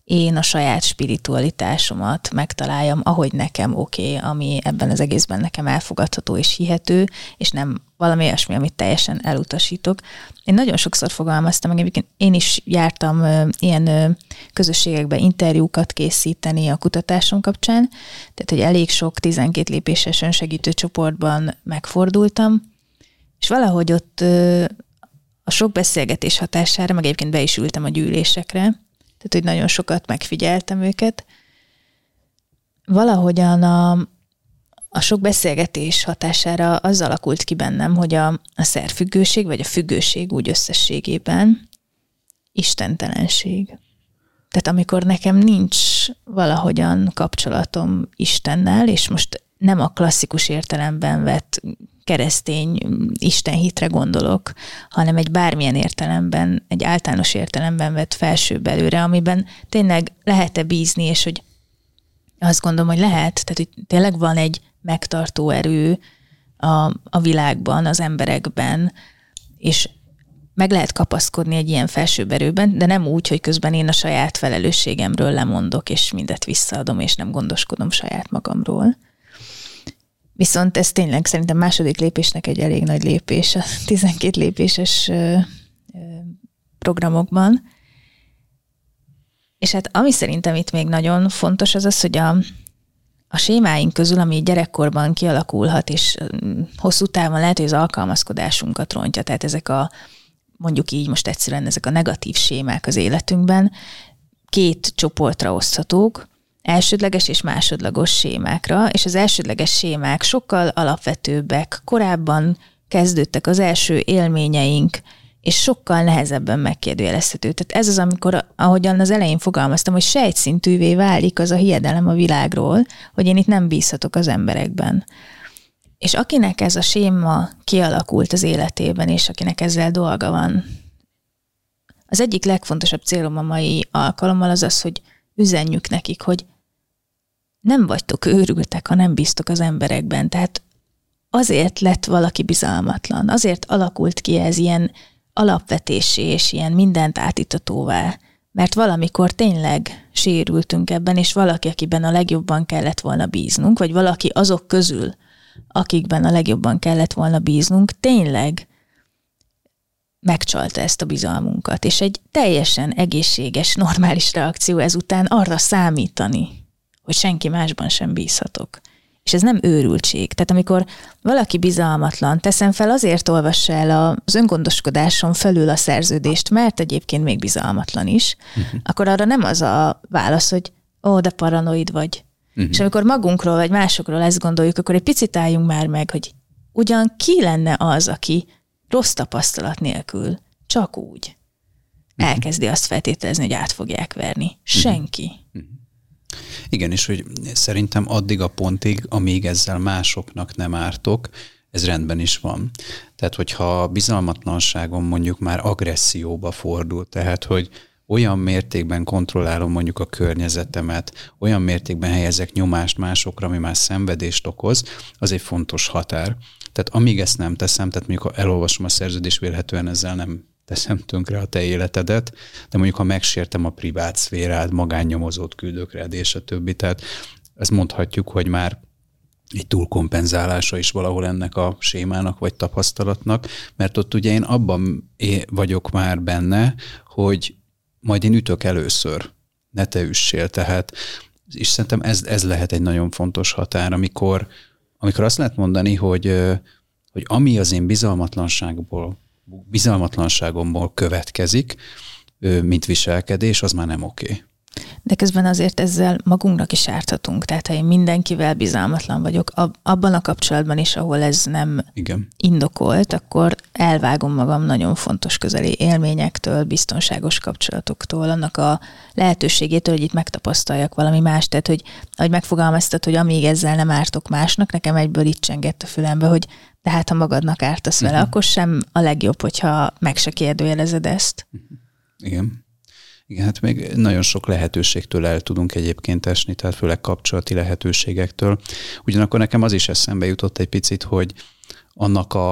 én a saját spiritualitásomat megtaláljam, ahogy nekem oké, ami ebben az egészben nekem elfogadható és hihető, és nem valami olyasmi, amit teljesen elutasítok. Én nagyon sokszor fogalmaztam, meg én is jártam ilyen közösségekbe interjúkat készíteni a kutatásom kapcsán, tehát hogy elég sok 12 lépéses önsegítő csoportban megfordultam, és valahogy ott a sok beszélgetés hatására, meg egyébként be is ültem a gyűlésekre, tehát hogy nagyon sokat megfigyeltem őket. Valahogyan a sok beszélgetés hatására az alakult ki bennem, hogy a szerfüggőség, vagy a függőség úgy összességében istentelenség. Tehát amikor nekem nincs valahogyan kapcsolatom Istennel, és most nem a klasszikus értelemben vett keresztény istenhitre gondolok, hanem egy bármilyen értelemben, egy általános értelemben vett felsőbb előre, amiben tényleg lehet-e bízni, és hogy azt gondolom, hogy lehet, tehát hogy tényleg van egy megtartó erő a világban, az emberekben, és meg lehet kapaszkodni egy ilyen felsőbb erőben, de nem úgy, hogy közben én a saját felelősségemről lemondok, és mindet visszaadom, és nem gondoskodom saját magamról. Viszont ez tényleg szerintem második lépésnek egy elég nagy lépés a 12 lépéses programokban. És hát ami szerintem itt még nagyon fontos, az az, hogy a sémáink közül, ami gyerekkorban kialakulhat, és hosszú távon lehet, hogy az alkalmazkodásunkat rontja, tehát ezek mondjuk így most egyszerűen ezek a negatív sémák az életünkben 2 csoportra oszthatók, elsődleges és másodlagos sémákra, és az elsődleges sémák sokkal alapvetőbbek, korábban kezdődtek az első élményeink, és sokkal nehezebben megkérdőjelezhető. Tehát ez az, amikor, ahogyan az elején fogalmaztam, hogy sejtszintűvé válik az a hiedelem a világról, hogy én itt nem bízhatok az emberekben. És akinek ez a séma kialakult az életében, és akinek ezzel dolga van, az egyik legfontosabb célom a mai alkalommal az az, hogy üzenjük nekik, hogy nem vagytok őrültek, ha nem bíztok az emberekben. Tehát azért lett valaki bizalmatlan, azért alakult ki ez ilyen alapvetésé és ilyen mindent átitatóvá, mert valamikor tényleg sérültünk ebben, és valaki, akiben a legjobban kellett volna bíznunk, vagy valaki azok közül, akikben a legjobban kellett volna bíznunk, tényleg megcsalta ezt a bizalmunkat, és egy teljesen egészséges, normális reakció ezután arra számítani, hogy senki másban sem bízhatok. És ez nem őrültség. Tehát amikor valaki bizalmatlan, teszem fel, azért olvassa el az öngondoskodáson felül a szerződést, mert egyébként még bizalmatlan is, akkor arra nem az a válasz, hogy de paranoid vagy. És amikor magunkról vagy másokról ezt gondoljuk, akkor egy picit álljunk már meg, hogy ugyan ki lenne az, aki rossz tapasztalat nélkül csak úgy elkezdi azt feltételezni, hogy át fogják verni. Senki. Igen, és hogy szerintem addig a pontig, amíg ezzel másoknak nem ártok, ez rendben is van. Tehát, hogyha a bizalmatlanságom mondjuk már agresszióba fordul, tehát, hogy olyan mértékben kontrollálom mondjuk a környezetemet, olyan mértékben helyezek nyomást másokra, ami már szenvedést okoz, az egy fontos határ. Tehát amíg ezt nem teszem, tehát mondjuk ha elolvasom a szerződést, vélhetően ezzel nem teszem tönkre a te életedet, de mondjuk ha megsértem a privát szférád, magánnyomozót küldök rád, és a többi, tehát ezt mondhatjuk, hogy már egy túlkompenzálása is valahol ennek a sémának vagy tapasztalatnak, mert ott ugye én abban vagyok már benne, hogy majd én ütök először, ne te üssél, tehát és szerintem ez lehet egy nagyon fontos határ, amikor azt lehet mondani, hogy ami az én bizalmatlanságomból következik, mint viselkedés, az már nem oké. De közben azért ezzel magunknak is árthatunk. Tehát ha én mindenkivel bizalmatlan vagyok, abban a kapcsolatban is, ahol ez nem indokolt, akkor elvágom magam nagyon fontos közeli élményektől, biztonságos kapcsolatoktól, annak a lehetőségétől, hogy itt megtapasztaljak valami más. Tehát, hogy ahogy megfogalmaztad, hogy amíg ezzel nem ártok másnak, nekem egyből itt csengett a fülembe, hogy de hát ha magadnak ártasz vele, akkor sem a legjobb, hogyha meg se kérdőjelezed ezt. Igen. Igen, hát még nagyon sok lehetőségtől el tudunk egyébként esni, tehát főleg kapcsolati lehetőségektől. Ugyanakkor nekem az is eszembe jutott egy picit, hogy annak a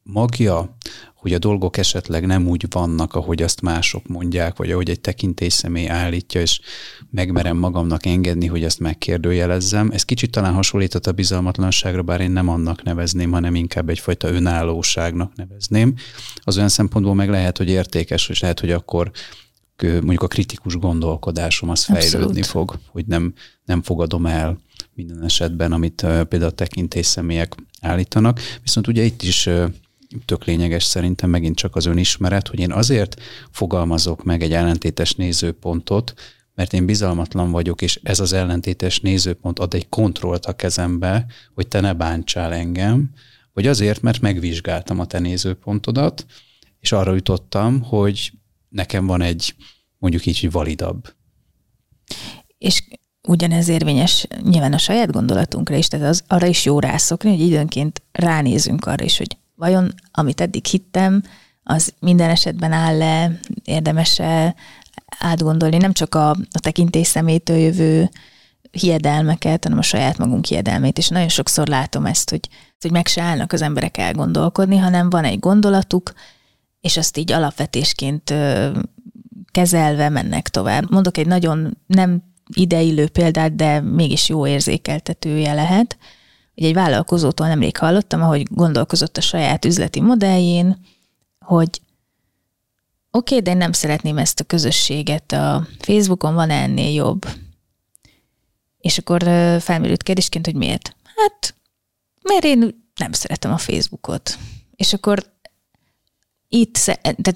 magja, hogy a dolgok esetleg nem úgy vannak, ahogy azt mások mondják, vagy ahogy egy tekintélyszemély állítja, és megmerem magamnak engedni, hogy ezt megkérdőjelezzem. Ez kicsit talán hasonlított a bizalmatlanságra, bár én nem annak nevezném, hanem inkább egyfajta önállóságnak nevezném. Az olyan szempontból meg lehet, hogy értékes, és lehet, hogy akkor mondjuk a kritikus gondolkodásom az fejlődni fog, hogy nem fogadom el minden esetben, amit például a tekintélyszemélyek állítanak. Viszont ugye itt is tök lényeges szerintem megint csak az önismeret, hogy én azért fogalmazok meg egy ellentétes nézőpontot, mert én bizalmatlan vagyok, és ez az ellentétes nézőpont ad egy kontrollt a kezembe, hogy te ne bántsál engem, vagy azért, mert megvizsgáltam a te nézőpontodat, és arra jutottam, hogy nekem van egy, mondjuk így, hogy validabb. És ugyanez érvényes nyilván a saját gondolatunkra is, tehát arra is jó rászokni, hogy időnként ránézünk arra is, hogy vajon, amit eddig hittem, az minden esetben áll-e, érdemes-e átgondolni, nem csak a tekintélyszemélytől jövő hiedelmeket, hanem a saját magunk hiedelmét, és nagyon sokszor látom ezt, hogy meg se állnak az emberek elgondolkodni, hanem van egy gondolatuk, és azt így alapvetésként kezelve mennek tovább. Mondok egy nagyon nem ideillő példát, de mégis jó érzékeltetője lehet. Ugye egy vállalkozótól nemrég hallottam, ahogy gondolkozott a saját üzleti modelljén, hogy oké, de én nem szeretném ezt a közösséget a Facebookon, van ennél jobb. És akkor felmerült kérdésként, hogy miért? Hát, mert én nem szeretem a Facebookot. És akkor itt, tehát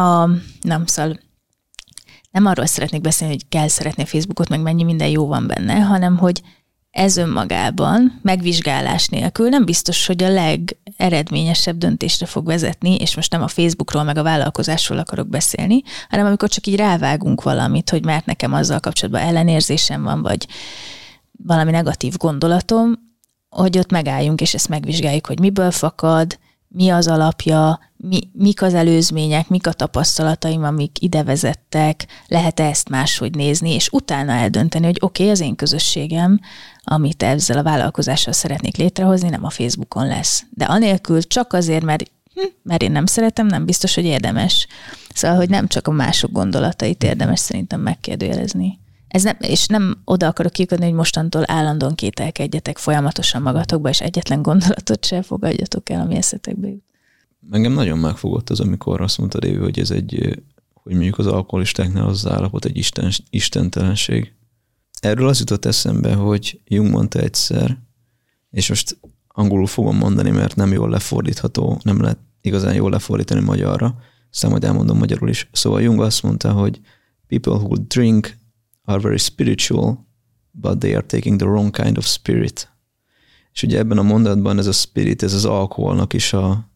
nem arról szeretnék beszélni, hogy kell szeretni a Facebookot, meg mennyi minden jó van benne, hanem hogy ez önmagában, megvizsgálás nélkül nem biztos, hogy a legeredményesebb döntésre fog vezetni, és most nem a Facebookról, meg a vállalkozásról akarok beszélni, hanem amikor csak így rávágunk valamit, hogy mert nekem azzal kapcsolatban ellenérzésem van, vagy valami negatív gondolatom, hogy ott megálljunk, és ezt megvizsgáljuk, hogy miből fakad, mi az alapja, mik az előzmények, mik a tapasztalataim, amik ide vezettek, lehet-e ezt máshogy nézni, és utána eldönteni, hogy oké, az én közösségem, amit ezzel a vállalkozással szeretnék létrehozni, nem a Facebookon lesz. De anélkül csak azért, mert én nem szeretem, nem biztos, hogy érdemes. Szóval, hogy nem csak a mások gondolatait érdemes szerintem megkérdőjelezni. És nem oda akarok kikötni, hogy mostantól állandóan kételkedjetek folyamatosan magatokba, és egyetlen gondolatot sem fogadjatok el, ami eszetekbe jut. Engem nagyon megfogott az, amikor azt mondtad, Évi, hogy ez hogy mondjuk az alkoholistáknál az állapot egy istentelenség. Erről az jutott eszembe, hogy Jung mondta egyszer, és most angolul fogom mondani, mert nem jól lefordítható, nem lehet igazán jól lefordítani magyarra, aztán majd elmondom magyarul is. Szóval Jung azt mondta, hogy people who drink are very spiritual, but they are taking the wrong kind of spirit. És ugye ebben a mondatban ez a spirit, ez az alkoholnak is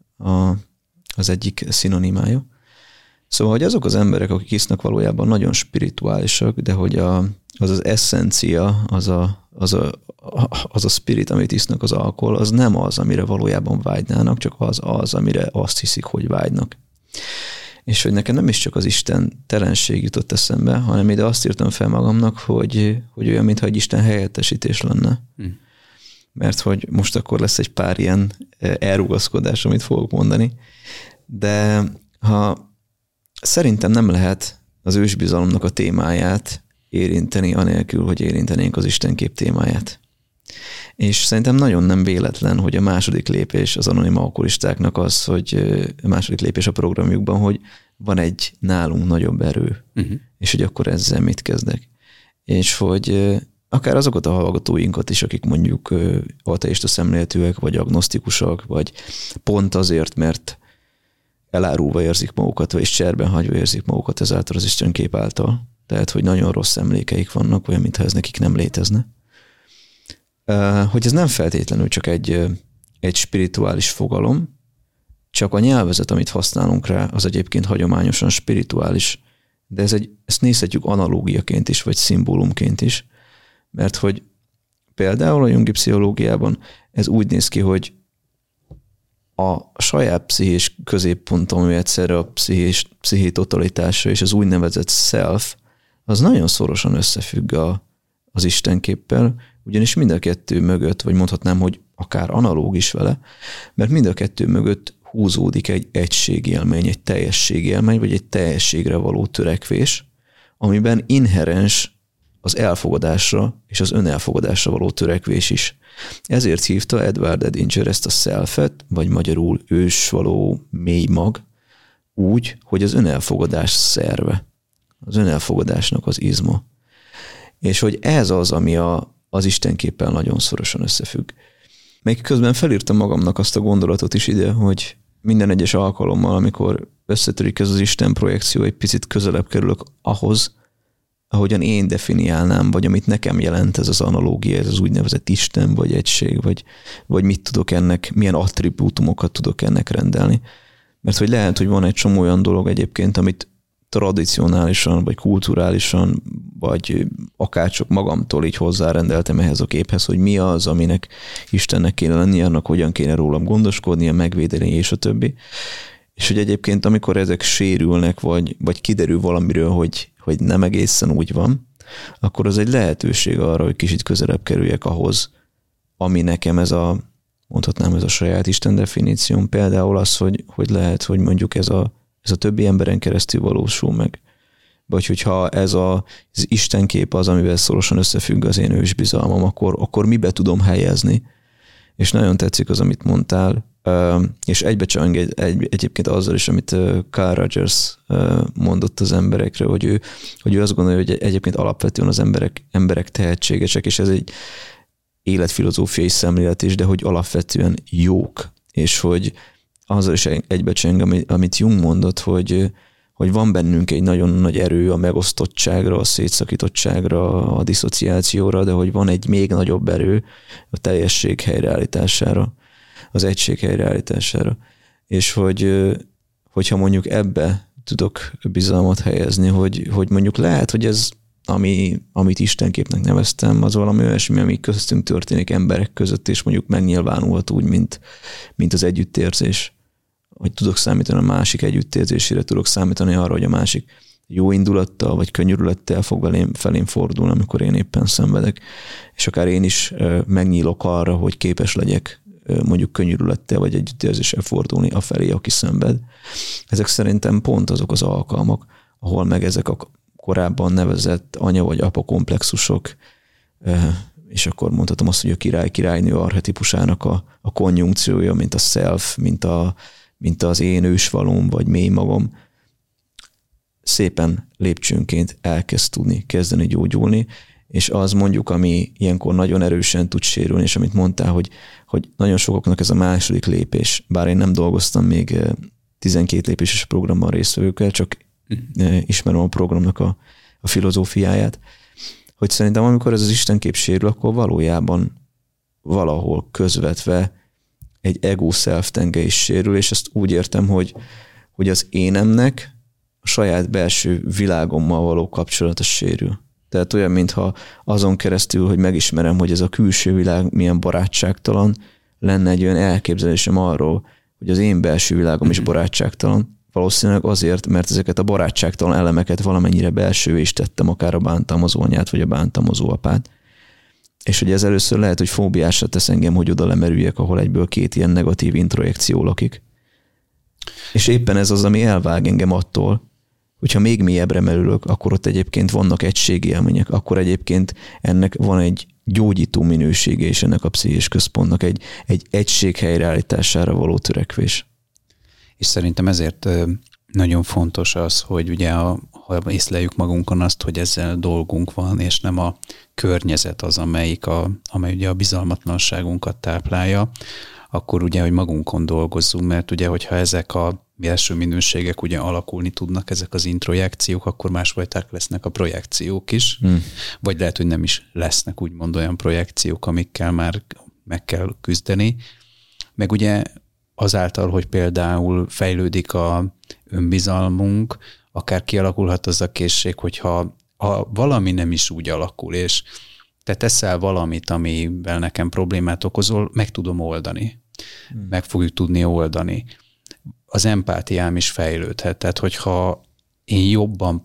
az egyik szinonimája. Szóval, hogy azok az emberek, akik isznak, valójában nagyon spirituálisak, de hogy az eszencia, az a spirit, amit isznak, az alkohol, az nem az, amire valójában vágynának, csak az, amire azt hiszik, hogy vágynak. És hogy nekem nem is csak az istentelenség jutott eszembe, hanem ide azt írtam fel magamnak, hogy olyan, mintha egy Isten helyettesítés lenne. Mert hogy most akkor lesz egy pár ilyen elrugaszkodás, amit fogok mondani. De szerintem nem lehet az ősbizalomnak a témáját érinteni, anélkül, hogy érintenénk az Istenkép témáját. És szerintem nagyon nem véletlen, hogy a második lépés az anonim alkoholistáknak az, hogy a második lépés a programjukban, hogy van egy nálunk nagyobb erő, és hogy akkor ezzel mit kezdek. És hogy akár azokat a hallgatóinkat is, akik mondjuk ateista szemléletűek, vagy agnosztikusak, vagy pont azért, mert elárulva érzik magukat, vagy cserben hagyva érzik magukat ezáltal az Istenkép által. Tehát, hogy nagyon rossz emlékeik vannak, olyan, mintha ez nekik nem létezne. Hogy ez nem feltétlenül csak egy spirituális fogalom, csak a nyelvezet, amit használunk rá, az egyébként hagyományosan spirituális, de ezt nézhetjük analógiaként is, vagy szimbólumként is, mert hogy például a jungi pszichológiában ez úgy néz ki, hogy a saját pszichés középponton, ami egyszerre a psziché totalitása és az úgynevezett self, az nagyon szorosan összefügg az Istenképpel, ugyanis mind a kettő mögött, vagy mondhatnám, hogy akár analóg is vele, mert mind a kettő mögött húzódik egy egységélmény, egy teljességélmény, vagy egy teljességre való törekvés, amiben inherens az elfogadásra és az önelfogadásra való törekvés is. Ezért hívta Edward Edinger ezt a selfet, vagy magyarul ősvaló mély mag, úgy, hogy az önelfogadás szerve, az önelfogadásnak az izma. És hogy ez az, ami az Istenképpel nagyon szorosan összefügg. Még közben felírtam magamnak azt a gondolatot is ide, hogy minden egyes alkalommal, amikor összetörik ez az Isten projekció, egy picit közelebb kerülök ahhoz, ahogyan én definiálnám, vagy amit nekem jelent ez az analógia, ez az úgynevezett Isten, vagy egység, vagy mit tudok ennek, milyen attribútumokat tudok ennek rendelni. Mert hogy lehet, hogy van egy csomó olyan dolog egyébként, amit tradicionálisan, vagy kulturálisan, vagy akárcsak magamtól így hozzárendeltem ehhez a képhez, hogy mi az, aminek Istennek kéne lennie, annak hogyan kéne rólam gondoskodnia, megvédeni, és a többi. És hogy egyébként, amikor ezek sérülnek, vagy kiderül valamiről, hogy nem egészen úgy van, akkor az egy lehetőség arra, hogy kicsit közelebb kerüljek ahhoz, ami nekem mondhatnám ez a saját Isten definícióm, például az, hogy lehet, hogy mondjuk ez a többi emberen keresztül valósul meg. Vagy hogyha ez az Istenkép az, amivel szorosan összefügg az én ősbizalmam, akkor mibe tudom helyezni. És nagyon tetszik az, amit mondtál, és egybecseng egyébként azzal is, amit Carl Rogers mondott az emberekre, hogy ő azt gondolja, hogy egyébként alapvetően az emberek tehetségesek, és ez egy életfilozófiai szemlélet is, de hogy alapvetően jók, és hogy azzal is egybecseng, amit Jung mondott, hogy van bennünk egy nagyon nagy erő a megosztottságra, a szétszakítottságra, a diszociációra, de hogy van egy még nagyobb erő a teljesség helyreállítására, az egység helyreállítására. És hogyha mondjuk ebbe tudok bizalmat helyezni, hogy mondjuk lehet, hogy ez, amit Istenképnek neveztem, az valami olyasmi, ami köztünk történik emberek között, és mondjuk megnyilvánulhat úgy, mint az együttérzés. Hogy tudok számítani a másik együttérzésére, tudok számítani arra, hogy a másik jó indulattal, vagy könyörülettel fog felém fordulni, amikor én éppen szenvedek. És akár én is megnyílok arra, hogy képes legyek mondjuk könyörülettel, vagy együttérzéssel fordulni afelé, aki szenved. Ezek szerintem pont azok az alkalmak, ahol meg ezek a korábban nevezett anya vagy apa komplexusok, és akkor mondhatom azt, hogy a király-királynő archetipusának a konjunkciója, mint a self, mint az én ősvalóm, vagy mély magam, szépen lépcsőnként elkezd tudni kezdeni gyógyulni, és az mondjuk, ami ilyenkor nagyon erősen tud sérülni, és amit mondtál, hogy nagyon sokaknak ez a második lépés, bár én nem dolgoztam még 12 lépéses programban résztvevőkkel, csak ismerem a programnak a filozófiáját, hogy szerintem amikor ez az Istenkép sérül, akkor valójában valahol közvetve egy ego self-tenge is sérül, és ezt úgy értem, hogy az énemnek a saját belső világommal való kapcsolata sérül. Tehát olyan, mintha azon keresztül, hogy megismerem, hogy ez a külső világ milyen barátságtalan, lenne egy olyan elképzelésem arról, hogy az én belső világom is barátságtalan. Valószínűleg azért, mert ezeket a barátságtalan elemeket valamennyire belsővé is tettem, akár a bántalmazó anyát, vagy a bántalmazó apát. És hogy ez először lehet, hogy fóbiásra tesz engem, hogy oda lemerüljek, ahol egyből két ilyen negatív introjekció lakik. És éppen ez az, ami elvág engem attól, hogyha még mélyebbre merülök, akkor ott egyébként vannak egységélmények, akkor egyébként ennek van egy gyógyító minősége, és ennek a pszichés központnak egy egység helyreállítására való törekvés. És szerintem ezért nagyon fontos az, hogy ugye ha észleljük magunkon azt, hogy ezzel dolgunk van, és nem a környezet az, amely ugye a bizalmatlanságunkat táplálja, akkor ugye, hogy magunkon dolgozzunk, mert ugye, hogyha ezek a belső minőségek ugye alakulni tudnak, ezek az introjekciók, akkor másfajták lesznek a projekciók is, vagy lehet, hogy nem is lesznek úgymond olyan projekciók, amikkel már meg kell küzdeni. Meg ugye azáltal, hogy például fejlődik a önbizalmunk, akár kialakulhat az a készség, hogyha valami nem is úgy alakul, és te teszel valamit, amivel nekem problémát okozol, meg tudom oldani. Meg fogjuk tudni oldani. Az empátiám is fejlődhet. Tehát, hogyha én jobban,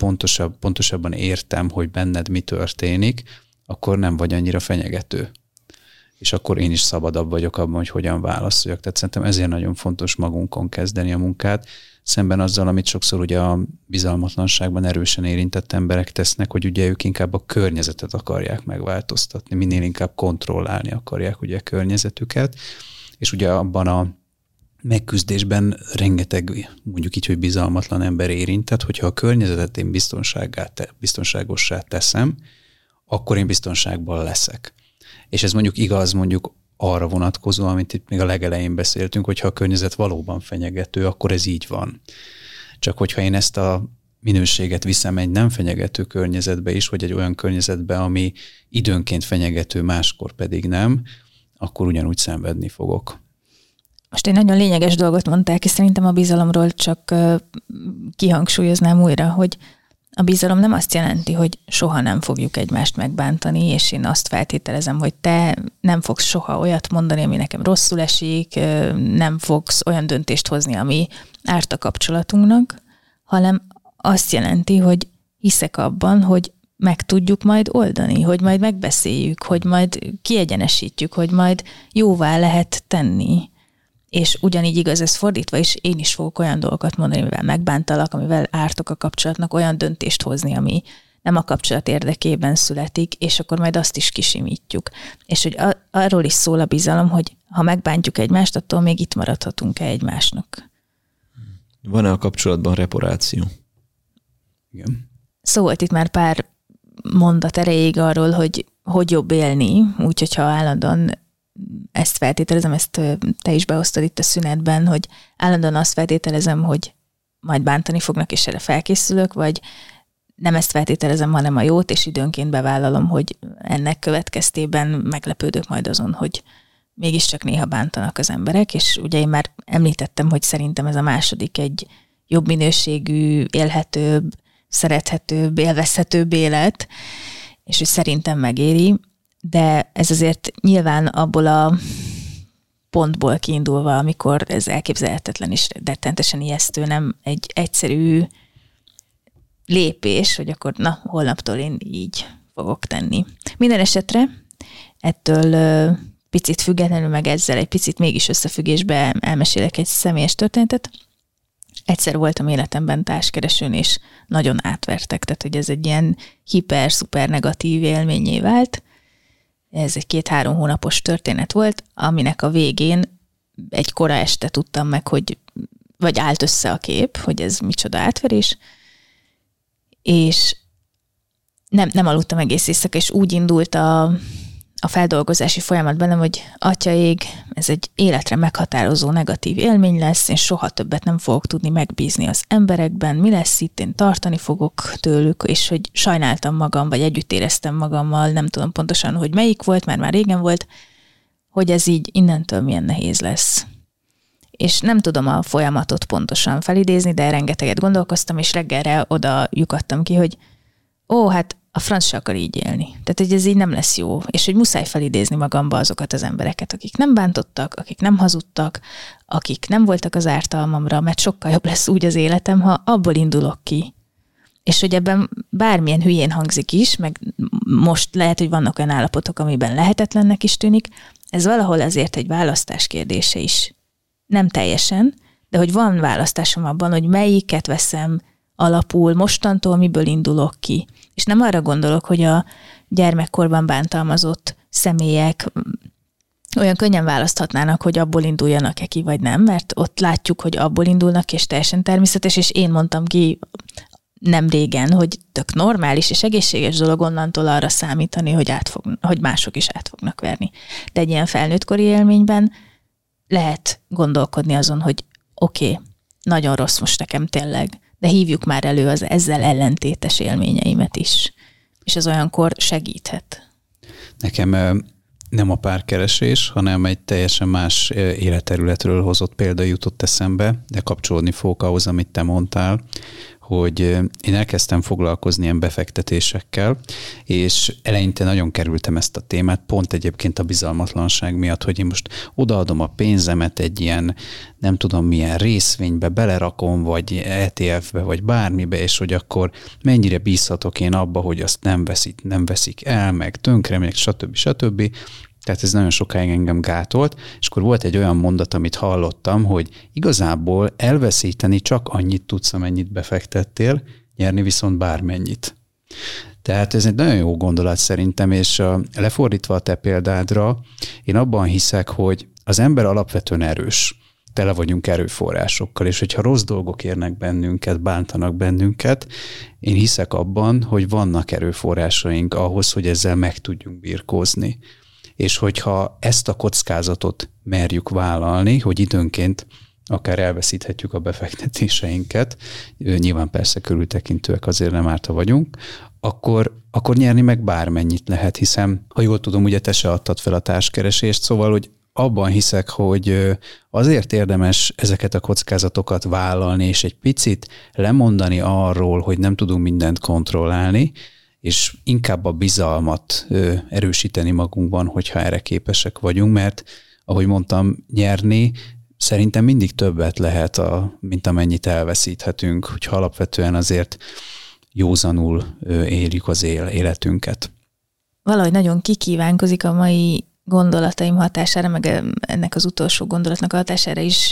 pontosabban értem, hogy benned mi történik, akkor nem vagy annyira fenyegető. és akkor én is szabadabb vagyok abban, hogy hogyan válaszoljak. Tehát szerintem ezért nagyon fontos magunkon kezdeni a munkát, szemben azzal, amit sokszor ugye a bizalmatlanságban erősen érintett emberek tesznek, hogy ugye ők inkább a környezetet akarják megváltoztatni, minél inkább kontrollálni akarják ugye a környezetüket, és ugye abban a megküzdésben rengeteg, mondjuk így, hogy bizalmatlan ember érintett, hogyha a környezetet én biztonságossá teszem, akkor én biztonságban leszek. És ez mondjuk igaz mondjuk arra vonatkozó, amit itt még a legelején beszéltünk, hogyha a környezet valóban fenyegető, akkor ez így van. Csak hogyha én ezt a minőséget viszem egy nem fenyegető környezetbe is, vagy egy olyan környezetbe, ami időnként fenyegető, máskor pedig nem, akkor ugyanúgy szenvedni fogok. Most egy nagyon lényeges dolgot mondták, és szerintem a bizalomról csak kihangsúlyoznám újra, hogy a bizalom nem azt jelenti, hogy soha nem fogjuk egymást megbántani, és én azt feltételezem, hogy te nem fogsz soha olyat mondani, ami nekem rosszul esik, nem fogsz olyan döntést hozni, ami árt a kapcsolatunknak, hanem azt jelenti, hogy hiszek abban, hogy meg tudjuk majd oldani, hogy majd megbeszéljük, hogy majd kiegyenesítjük, hogy majd jóvá lehet tenni. És ugyanígy igaz ez fordítva is, én is fogok olyan dolgokat mondani, amivel megbántalak, amivel ártok a kapcsolatnak, olyan döntést hozni, ami nem a kapcsolat érdekében születik, és akkor majd azt is kisimítjuk. És hogy arról is szól a bizalom, hogy ha megbántjuk egymást, attól még itt maradhatunk-e egymásnak. Van-e a kapcsolatban reparáció? Igen. Szó volt itt már pár mondat erejéig arról, hogy jobb élni, úgyhogy ha állandóan ezt feltételezem, ezt te is behoztad itt a szünetben, hogy állandóan azt feltételezem, hogy majd bántani fognak, és erre felkészülök, vagy nem ezt feltételezem, hanem a jót, és időnként bevállalom, hogy ennek következtében meglepődök majd azon, hogy mégiscsak néha bántanak az emberek, és ugye én már említettem, hogy szerintem ez a második egy jobb minőségű, élhetőbb, szerethetőbb, élvezhetőbb élet, és hogy szerintem megéri, de ez azért nyilván abból a pontból kiindulva, amikor ez elképzelhetetlen és rettentesen ijesztő, nem egy egyszerű lépés, hogy akkor na, holnaptól én így fogok tenni. Minden esetre ettől picit függetlenül, meg ezzel egy picit mégis összefüggésbe elmesélek egy személyes történetet. Egyszer voltam életemben társkeresőn, és nagyon átvertek, tehát hogy ez egy ilyen hiper-szuper negatív élményé vált. Ez egy 2-3 hónapos történet volt, aminek a végén egy kora este tudtam meg, hogy vagy állt össze a kép, hogy ez micsoda átverés, és nem aludtam egész éjszaka, és úgy indult a feldolgozási folyamat bennem, hogy atyaég, ez egy életre meghatározó negatív élmény lesz, én soha többet nem fogok tudni megbízni az emberekben, mi lesz itt, én tartani fogok tőlük, és hogy sajnáltam magam, vagy együtt éreztem magammal, nem tudom pontosan, hogy melyik volt, mert már régen volt, hogy ez így innentől milyen nehéz lesz. És nem tudom a folyamatot pontosan felidézni, de rengeteget gondolkoztam, és reggelre oda lyukadtam ki, hogy hát a franc se akar így élni. Tehát, hogy ez így nem lesz jó, és hogy muszáj felidézni magamba azokat az embereket, akik nem bántottak, akik nem hazudtak, akik nem voltak az ártalmamra, mert sokkal jobb lesz úgy az életem, ha abból indulok ki. És hogy ebben bármilyen hülyén hangzik is, meg most lehet, hogy vannak olyan állapotok, amiben lehetetlennek is tűnik, ez valahol azért egy választás kérdése is. Nem teljesen, de hogy van választásom abban, hogy melyiket veszem alapul, mostantól miből indulok ki. És nem arra gondolok, hogy a gyermekkorban bántalmazott személyek olyan könnyen választhatnának, hogy abból induljanak-e ki, vagy nem, mert ott látjuk, hogy abból indulnak, és teljesen természetes, és én mondtam ki nem régen, hogy tök normális és egészséges dolog onnantól arra számítani, hogy mások is át fognak verni. De egy ilyen felnőttkori élményben lehet gondolkodni azon, hogy oké, nagyon rossz most nekem tényleg, de hívjuk már elő az ezzel ellentétes élményeimet is. És ez olyankor segíthet. Nekem nem a párkeresés, hanem egy teljesen más életterületről hozott példa jutott eszembe, de kapcsolódni fogok ahhoz, amit te mondtál, hogy én elkezdtem foglalkozni ilyen befektetésekkel, és eleinte nagyon kerültem ezt a témát, pont egyébként a bizalmatlanság miatt, hogy én most odaadom a pénzemet egy ilyen, nem tudom milyen részvénybe, belerakom, vagy ETF-be, vagy bármibe, és hogy akkor mennyire bízhatok én abba, hogy azt nem veszik el, meg tönkre, meg stb. Tehát ez nagyon sokáig engem gátolt, és akkor volt egy olyan mondat, amit hallottam, hogy igazából elveszíteni csak annyit tudsz, amennyit befektettél, nyerni viszont bármennyit. Tehát ez egy nagyon jó gondolat szerintem, és lefordítva a te példádra, én abban hiszek, hogy az ember alapvetően erős, tele vagyunk erőforrásokkal, és hogyha rossz dolgok érnek bennünket, bántanak bennünket, én hiszek abban, hogy vannak erőforrásaink ahhoz, hogy ezzel meg tudjunk birkózni. És hogyha ezt a kockázatot merjük vállalni, hogy időnként akár elveszíthetjük a befektetéseinket, nyilván persze körültekintőek azért nem árt, ha vagyunk, akkor nyerni meg bármennyit lehet, hiszen, ha jól tudom, ugye te se adtad fel a társkeresést, szóval, hogy abban hiszek, hogy azért érdemes ezeket a kockázatokat vállalni, és egy picit lemondani arról, hogy nem tudunk mindent kontrollálni, és inkább a bizalmat erősíteni magunkban, hogyha erre képesek vagyunk, mert, ahogy mondtam, nyerni szerintem mindig többet lehet, mint amennyit elveszíthetünk, hogyha alapvetően azért józanul éljük az életünket. Valahogy nagyon kikívánkozik a mai gondolataim hatására, meg ennek az utolsó gondolatnak hatására is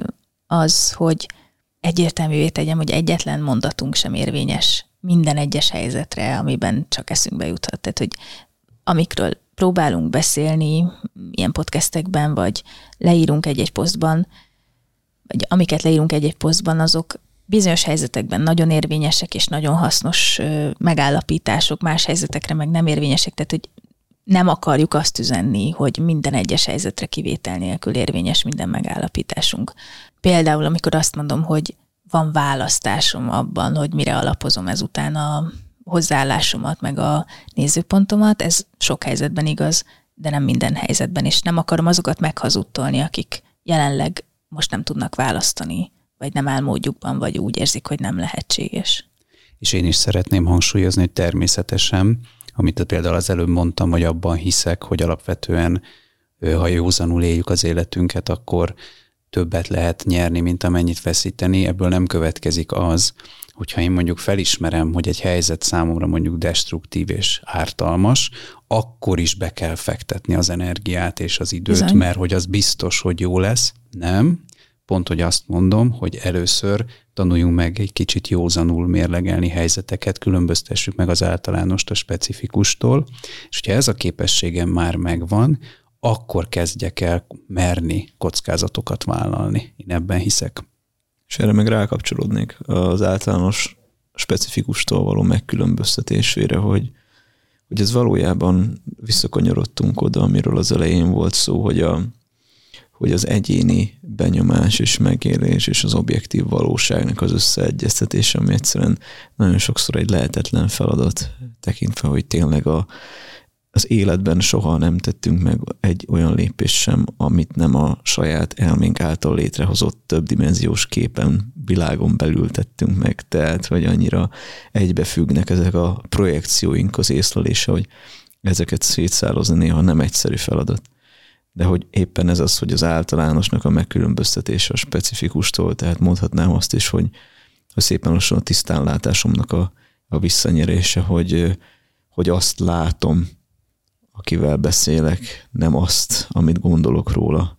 az, hogy egyértelművé tegyem, hogy egyetlen mondatunk sem érvényes minden egyes helyzetre, amiben csak eszünkbe juthat. Tehát, hogy amikről próbálunk beszélni ilyen podcastekben, vagy leírunk egy-egy posztban, vagy amiket leírunk egy-egy posztban, azok bizonyos helyzetekben nagyon érvényesek és nagyon hasznos megállapítások, más helyzetekre meg nem érvényesek, tehát hogy nem akarjuk azt üzenni, hogy minden egyes helyzetre kivétel nélkül érvényes minden megállapításunk. Például, amikor azt mondom, hogy van választásom abban, hogy mire alapozom ezután a hozzáállásomat, meg a nézőpontomat, ez sok helyzetben igaz, de nem minden helyzetben, és nem akarom azokat meghazudtolni, akik jelenleg most nem tudnak választani, vagy nem áll módjukban, vagy úgy érzik, hogy nem lehetséges. És én is szeretném hangsúlyozni, hogy természetesen, amit például az előbb mondtam, hogy abban hiszek, hogy alapvetően, ha józanul éljük az életünket, akkor többet lehet nyerni, mint amennyit veszíteni. Ebből nem következik az, hogyha én mondjuk felismerem, hogy egy helyzet számomra mondjuk destruktív és ártalmas, akkor is be kell fektetni az energiát és az időt, bizony, mert hogy az biztos, hogy jó lesz. Nem. Pont, hogy azt mondom, hogy először tanuljunk meg egy kicsit józanul mérlegelni helyzeteket, különböztessük meg az általánost a specifikustól, és hogyha ez a képességem már megvan, akkor kezdjek el merni kockázatokat vállalni. Én ebben hiszek. És erre meg rákapcsolódnék az általános specifikustól való megkülönböztetésére, hogy ez valójában visszakanyarodtunk oda, amiről az elején volt szó, hogy az egyéni benyomás és megélés és az objektív valóságnak az összeegyeztetése, ami egyszerűen nagyon sokszor egy lehetetlen feladat, tekintve, hogy tényleg az életben soha nem tettünk meg egy olyan lépést sem, amit nem a saját elménk által létrehozott többdimenziós képen, világon belül tettünk meg, tehát hogy annyira egybefüggnek ezek a projekcióink az észlelése, hogy ezeket szétszálozni néha nem egyszerű feladat. De hogy éppen ez az, hogy az általánosnak a megkülönböztetése a specifikustól, tehát mondhatnám azt is, hogy szépen lassan a tisztánlátásomnak a visszanyerése, hogy azt látom, akivel beszélek, nem azt, amit gondolok róla.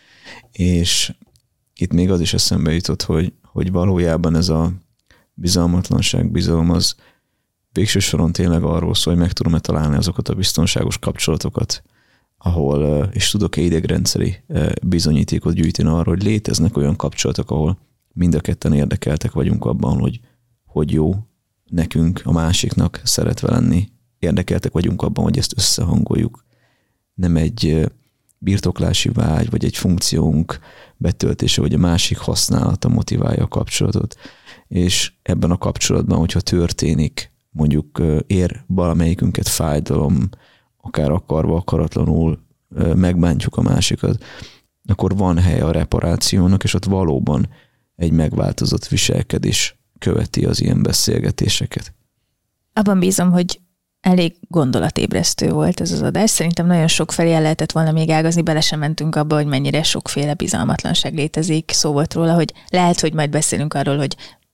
És itt még az is eszembe jutott, hogy valójában ez a bizalmatlanság, bizalom az végső soron tényleg arról szól, hogy meg tudom-e találni azokat a biztonságos kapcsolatokat, ahol, és tudok-e idegrendszeri bizonyítékot gyűjteni arra, hogy léteznek olyan kapcsolatok, ahol mind a ketten érdekeltek vagyunk abban, hogy jó nekünk, a másiknak szeretve lenni, érdekeltek vagyunk abban, hogy ezt összehangoljuk. Nem egy birtoklási vágy, vagy egy funkciónk betöltése, vagy a másik használata motiválja a kapcsolatot. És ebben a kapcsolatban, hogyha történik, mondjuk ér valamelyikünket fájdalom, akár akarva, akaratlanul megbántjuk a másikat, akkor van hely a reparációnak, és ott valóban egy megváltozott viselkedés követi az ilyen beszélgetéseket. Abban bízom, hogy elég gondolatébresztő volt ez az adás. Szerintem nagyon sok felé el lehetett volna még ágazni, bele sem mentünk abba, hogy mennyire sokféle bizalmatlanság létezik. Szó volt róla, hogy lehet, hogy majd beszélünk arról, hogy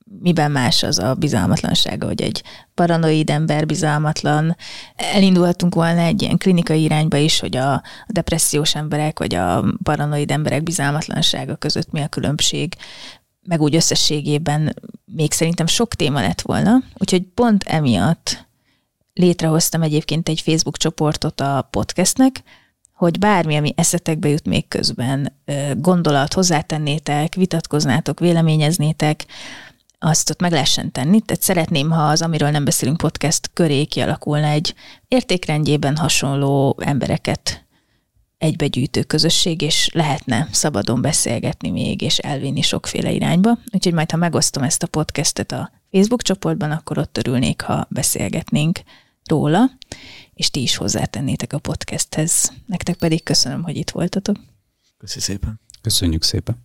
miben más az a bizalmatlansága, hogy egy paranoid ember bizalmatlan. Elindulhatunk volna egy ilyen klinikai irányba is, hogy a depressziós emberek vagy a paranoid emberek bizalmatlansága között mi a különbség, meg úgy összességében még szerintem sok téma lett volna, úgyhogy pont emiatt létrehoztam egyébként egy Facebook csoportot a podcastnek, hogy bármi, ami eszetekbe jut még közben, gondolat hozzátennétek, vitatkoznátok, véleményeznétek, azt ott meg lehessen tenni. Tehát szeretném, ha az Amiről nem beszélünk podcast köré kialakulna egy értékrendjében hasonló embereket egybegyűjtő közösség, és lehetne szabadon beszélgetni még, és elvinni sokféle irányba. Úgyhogy majd, ha megosztom ezt a podcastet a Facebook csoportban, akkor ott örülnék, ha beszélgetnénk róla, és ti is hozzátennétek a podcasthez. Nektek pedig köszönöm, hogy itt voltatok. Köszi szépen. Köszönjük szépen.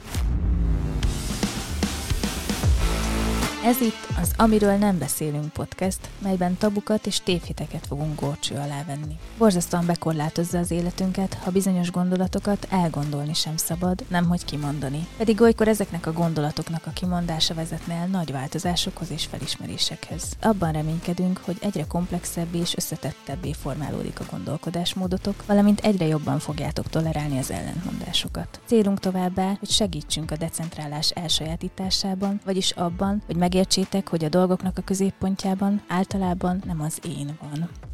Ez itt az Amiről nem beszélünk podcast, melyben tabukat és tévhiteket fogunk górcső alá venni. Borzasztóan bekorlátozza az életünket, ha bizonyos gondolatokat elgondolni sem szabad, nemhogy kimondani. Pedig olykor ezeknek a gondolatoknak a kimondása vezetne el nagy változásokhoz és felismerésekhez. Abban reménykedünk, hogy egyre komplexebbé és összetettebbé formálódik a gondolkodásmódotok, valamint egyre jobban fogjátok tolerálni az ellentmondásokat. Célunk továbbá, hogy segítsünk a decentrálás elsajátításában, vagyis abban, hogy megértsétek, hogy a dolgoknak a középpontjában általában nem az én van.